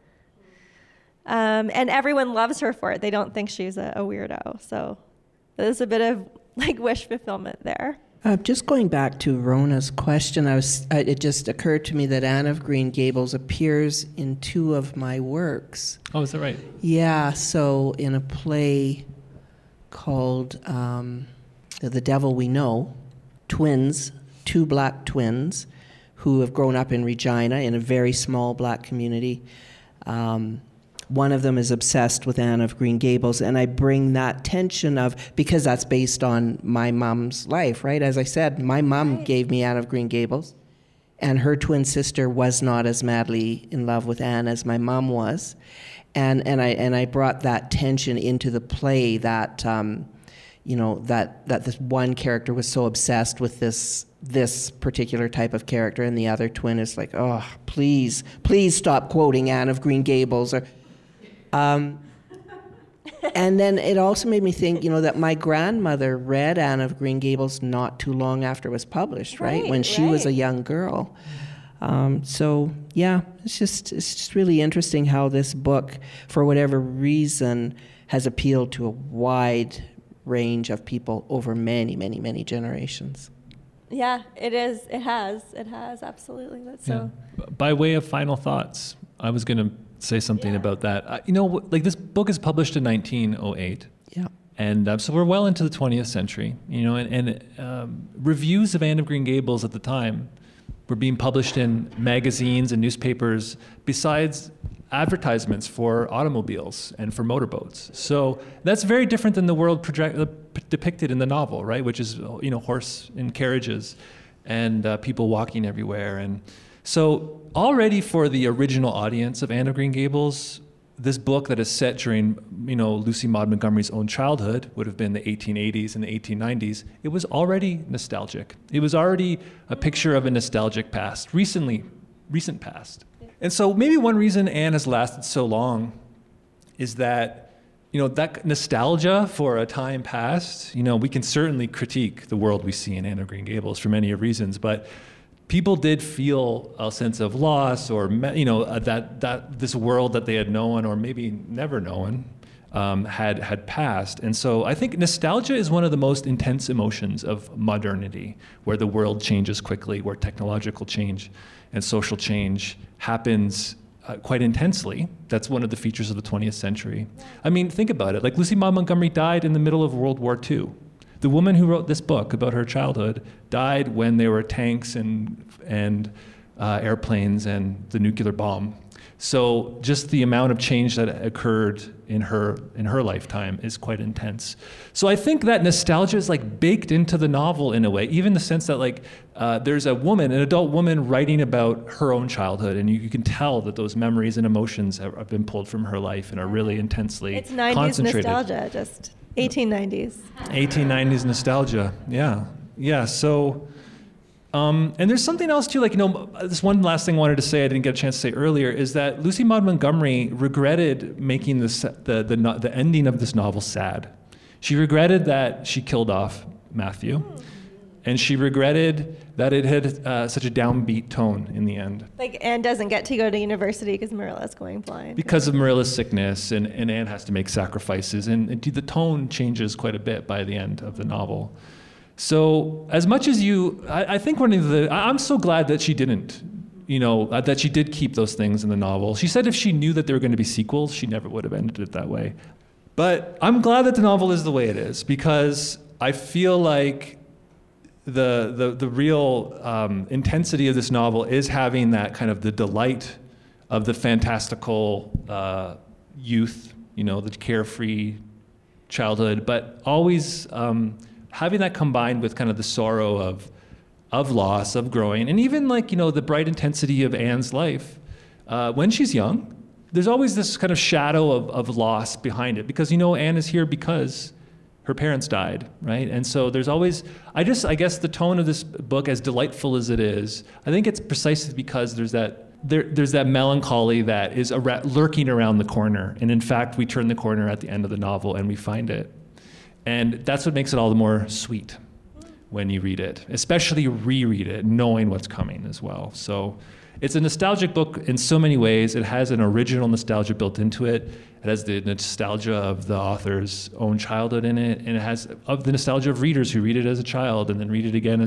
And everyone loves her for it. They don't think she's a weirdo. So there's a bit of like wish fulfillment there. Just going back to Rona's question, it just occurred to me that Anne of Green Gables appears in 2 of my works. Oh, is that right? Yeah, so in a play called The Devil We Know, twins, 2 black twins who have grown up in Regina in a very small black community. One of them is obsessed with Anne of Green Gables, and I bring that tension of, because that's based on my mom's life, right? As I said, my mom gave me Anne of Green Gables, and her twin sister was not as madly in love with Anne as my mom was. And I brought that tension into the play, that you know, that this one character was so obsessed with this particular type of character, and the other twin is like, oh, please stop quoting Anne of Green Gables, or and then it also made me think, you know, that my grandmother read Anne of Green Gables not too long after it was published, right? When she was a young girl. So yeah, it's just really interesting how this book, for whatever reason, has appealed to a wide range of people over many, many, many generations. Yeah, it is. It has absolutely. That's so. By way of final thoughts, I was going to say something about that. You know, like this book is published in 1908. Yeah. And so we're well into the 20th century, you know, and reviews of Anne of Green Gables at the time were being published in magazines and newspapers, besides advertisements for automobiles and for motorboats. So that's very different than the world depicted in the novel, right? Which is, you know, horse and carriages and people walking everywhere. And so already for the original audience of Anne of Green Gables, this book that is set during, you know, Lucy Maud Montgomery's own childhood, would have been the 1880s and the 1890s, it was already nostalgic. It was already a picture of a nostalgic past, recent past. And so maybe one reason Anne has lasted so long is that, you know, that nostalgia for a time past, you know, we can certainly critique the world we see in Anne of Green Gables for many reasons, but people did feel a sense of loss, or, you know, that this world that they had known or maybe never known had passed. And so I think nostalgia is one of the most intense emotions of modernity, where the world changes quickly, where technological change and social change happens quite intensely. That's one of the features of the 20th century. I mean, think about it. Like Lucy Maud Montgomery died in the middle of World War II. The woman who wrote this book about her childhood died when there were tanks and airplanes and the nuclear bomb. So just the amount of change that occurred in her lifetime is quite intense. So I think that nostalgia is like baked into the novel in a way, even the sense that like there's a woman, an adult woman, writing about her own childhood, and you can tell that those memories and emotions have been pulled from her life and are really intensely It's 90s concentrated. nostalgia, just 1890s. 1890s nostalgia, yeah. So, and there's something else too, like, you know, this one last thing I wanted to say I didn't get a chance to say earlier is that Lucy Maud Montgomery regretted making the ending of this novel sad. She regretted that she killed off Matthew, and she regretted that it had such a downbeat tone in the end. Like Anne doesn't get to go to university because Marilla's going blind. Because of Marilla's sickness, and Anne has to make sacrifices, and the tone changes quite a bit by the end of the novel. So as much as I think I'm so glad that she didn't, you know, that she did keep those things in the novel. She said if she knew that there were going to be sequels, she never would have ended it that way. But I'm glad that the novel is the way it is, because I feel like the real intensity of this novel is having that kind of the delight of the fantastical youth, you know, the carefree childhood, but always having that combined with kind of the sorrow of loss, of growing, and even like, the bright intensity of Anne's life when she's young, there's always this kind of shadow of loss behind it, because Anne is here because her parents died, right? And so there's always, I guess the tone of this book, as delightful as it is, I think it's precisely because there's that melancholy that is lurking around the corner. And in fact, we turn the corner at the end of the novel and we find it. And that's what makes it all the more sweet when you read it, especially reread it, knowing what's coming as well. So it's a nostalgic book in so many ways. It has an original nostalgia built into it. It has the nostalgia of the author's own childhood in it, and it has of the nostalgia of readers who read it as a child and then read it again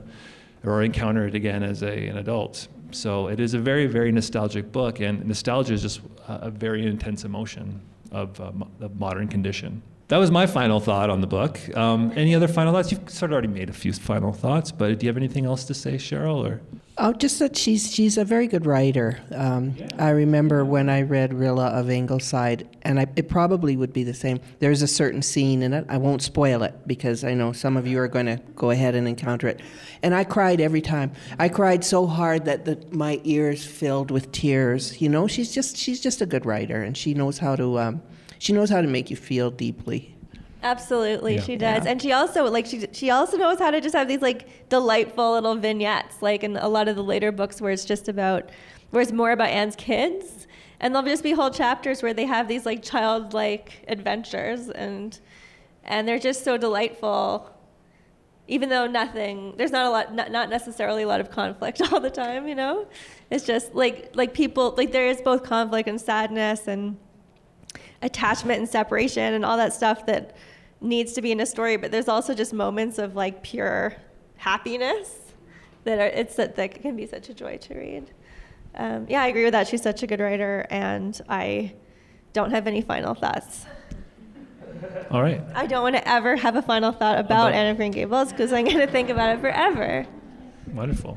or encounter it again as an adult. So it is a very, very nostalgic book, and nostalgia is just a very intense emotion of the modern condition. That was my final thought on the book. Any other final thoughts? You've sort of already made a few final thoughts, but do you have anything else to say, Cheryl? Or? Oh, just that she's a very good writer. I remember when I read Rilla of Ingleside, and it probably would be the same. There's a certain scene in it. I won't spoil it because I know some of you are going to go ahead and encounter it. And I cried every time. I cried so hard that my ears filled with tears. She's just a good writer, and she knows how to make you feel deeply. Absolutely, Yeah. she does. Yeah. And she also she also knows how to just have these delightful little vignettes, like in a lot of the later books where it's more about Anne's kids, and there'll just be whole chapters where they have these childlike adventures, and they're just so delightful. Even though there's not necessarily a lot of conflict all the time, It's just like people, there is both conflict and sadness and attachment and separation and all that stuff that needs to be in a story, but there's also just moments of pure happiness that can be such a joy to read. I agree with that. She's such a good writer, and I don't have any final thoughts. All right. I don't want to ever have a final thought about Anne of Green Gables because I'm going to think about it forever. Wonderful.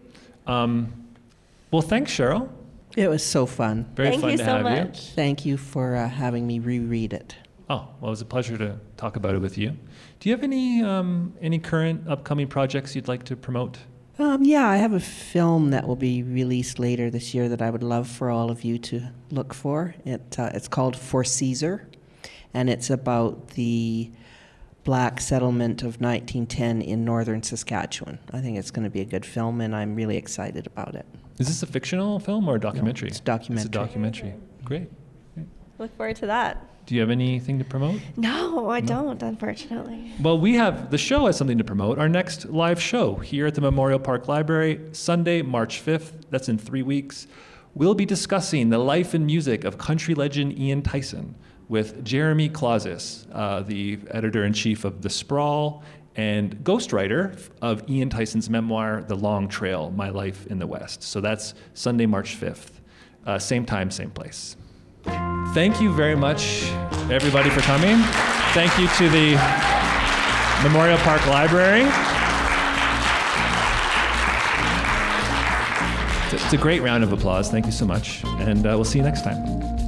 Well, thanks, Cheryl. It was so fun. Very Thank fun you to so have you. much. Thank you for having me reread it. Oh, well, it was a pleasure to talk about it with you. Do you have any current upcoming projects you'd like to promote? I have a film that will be released later this year that I would love for all of you to look for. It's called For Caesar, and it's about the Black settlement of 1910 in northern Saskatchewan. I think it's going to be a good film, and I'm really excited about it. Is this a fictional film or a documentary? No, it's a documentary. It's a documentary. Great. Look forward to that. Do you have anything to promote? No, I don't, unfortunately. Well, the show has something to promote. Our next live show here at the Memorial Park Library, Sunday, March 5th. That's in 3 weeks. We'll be discussing the life and music of country legend Ian Tyson with Jeremy Clausis, the editor-in-chief of The Sprawl and ghostwriter of Ian Tyson's memoir, The Long Trail, My Life in the West. So that's Sunday, March 5th. Same time, same place. Thank you very much, everybody, for coming. Thank you to the Memorial Park Library. It's a great round of applause. Thank you so much. And we'll see you next time.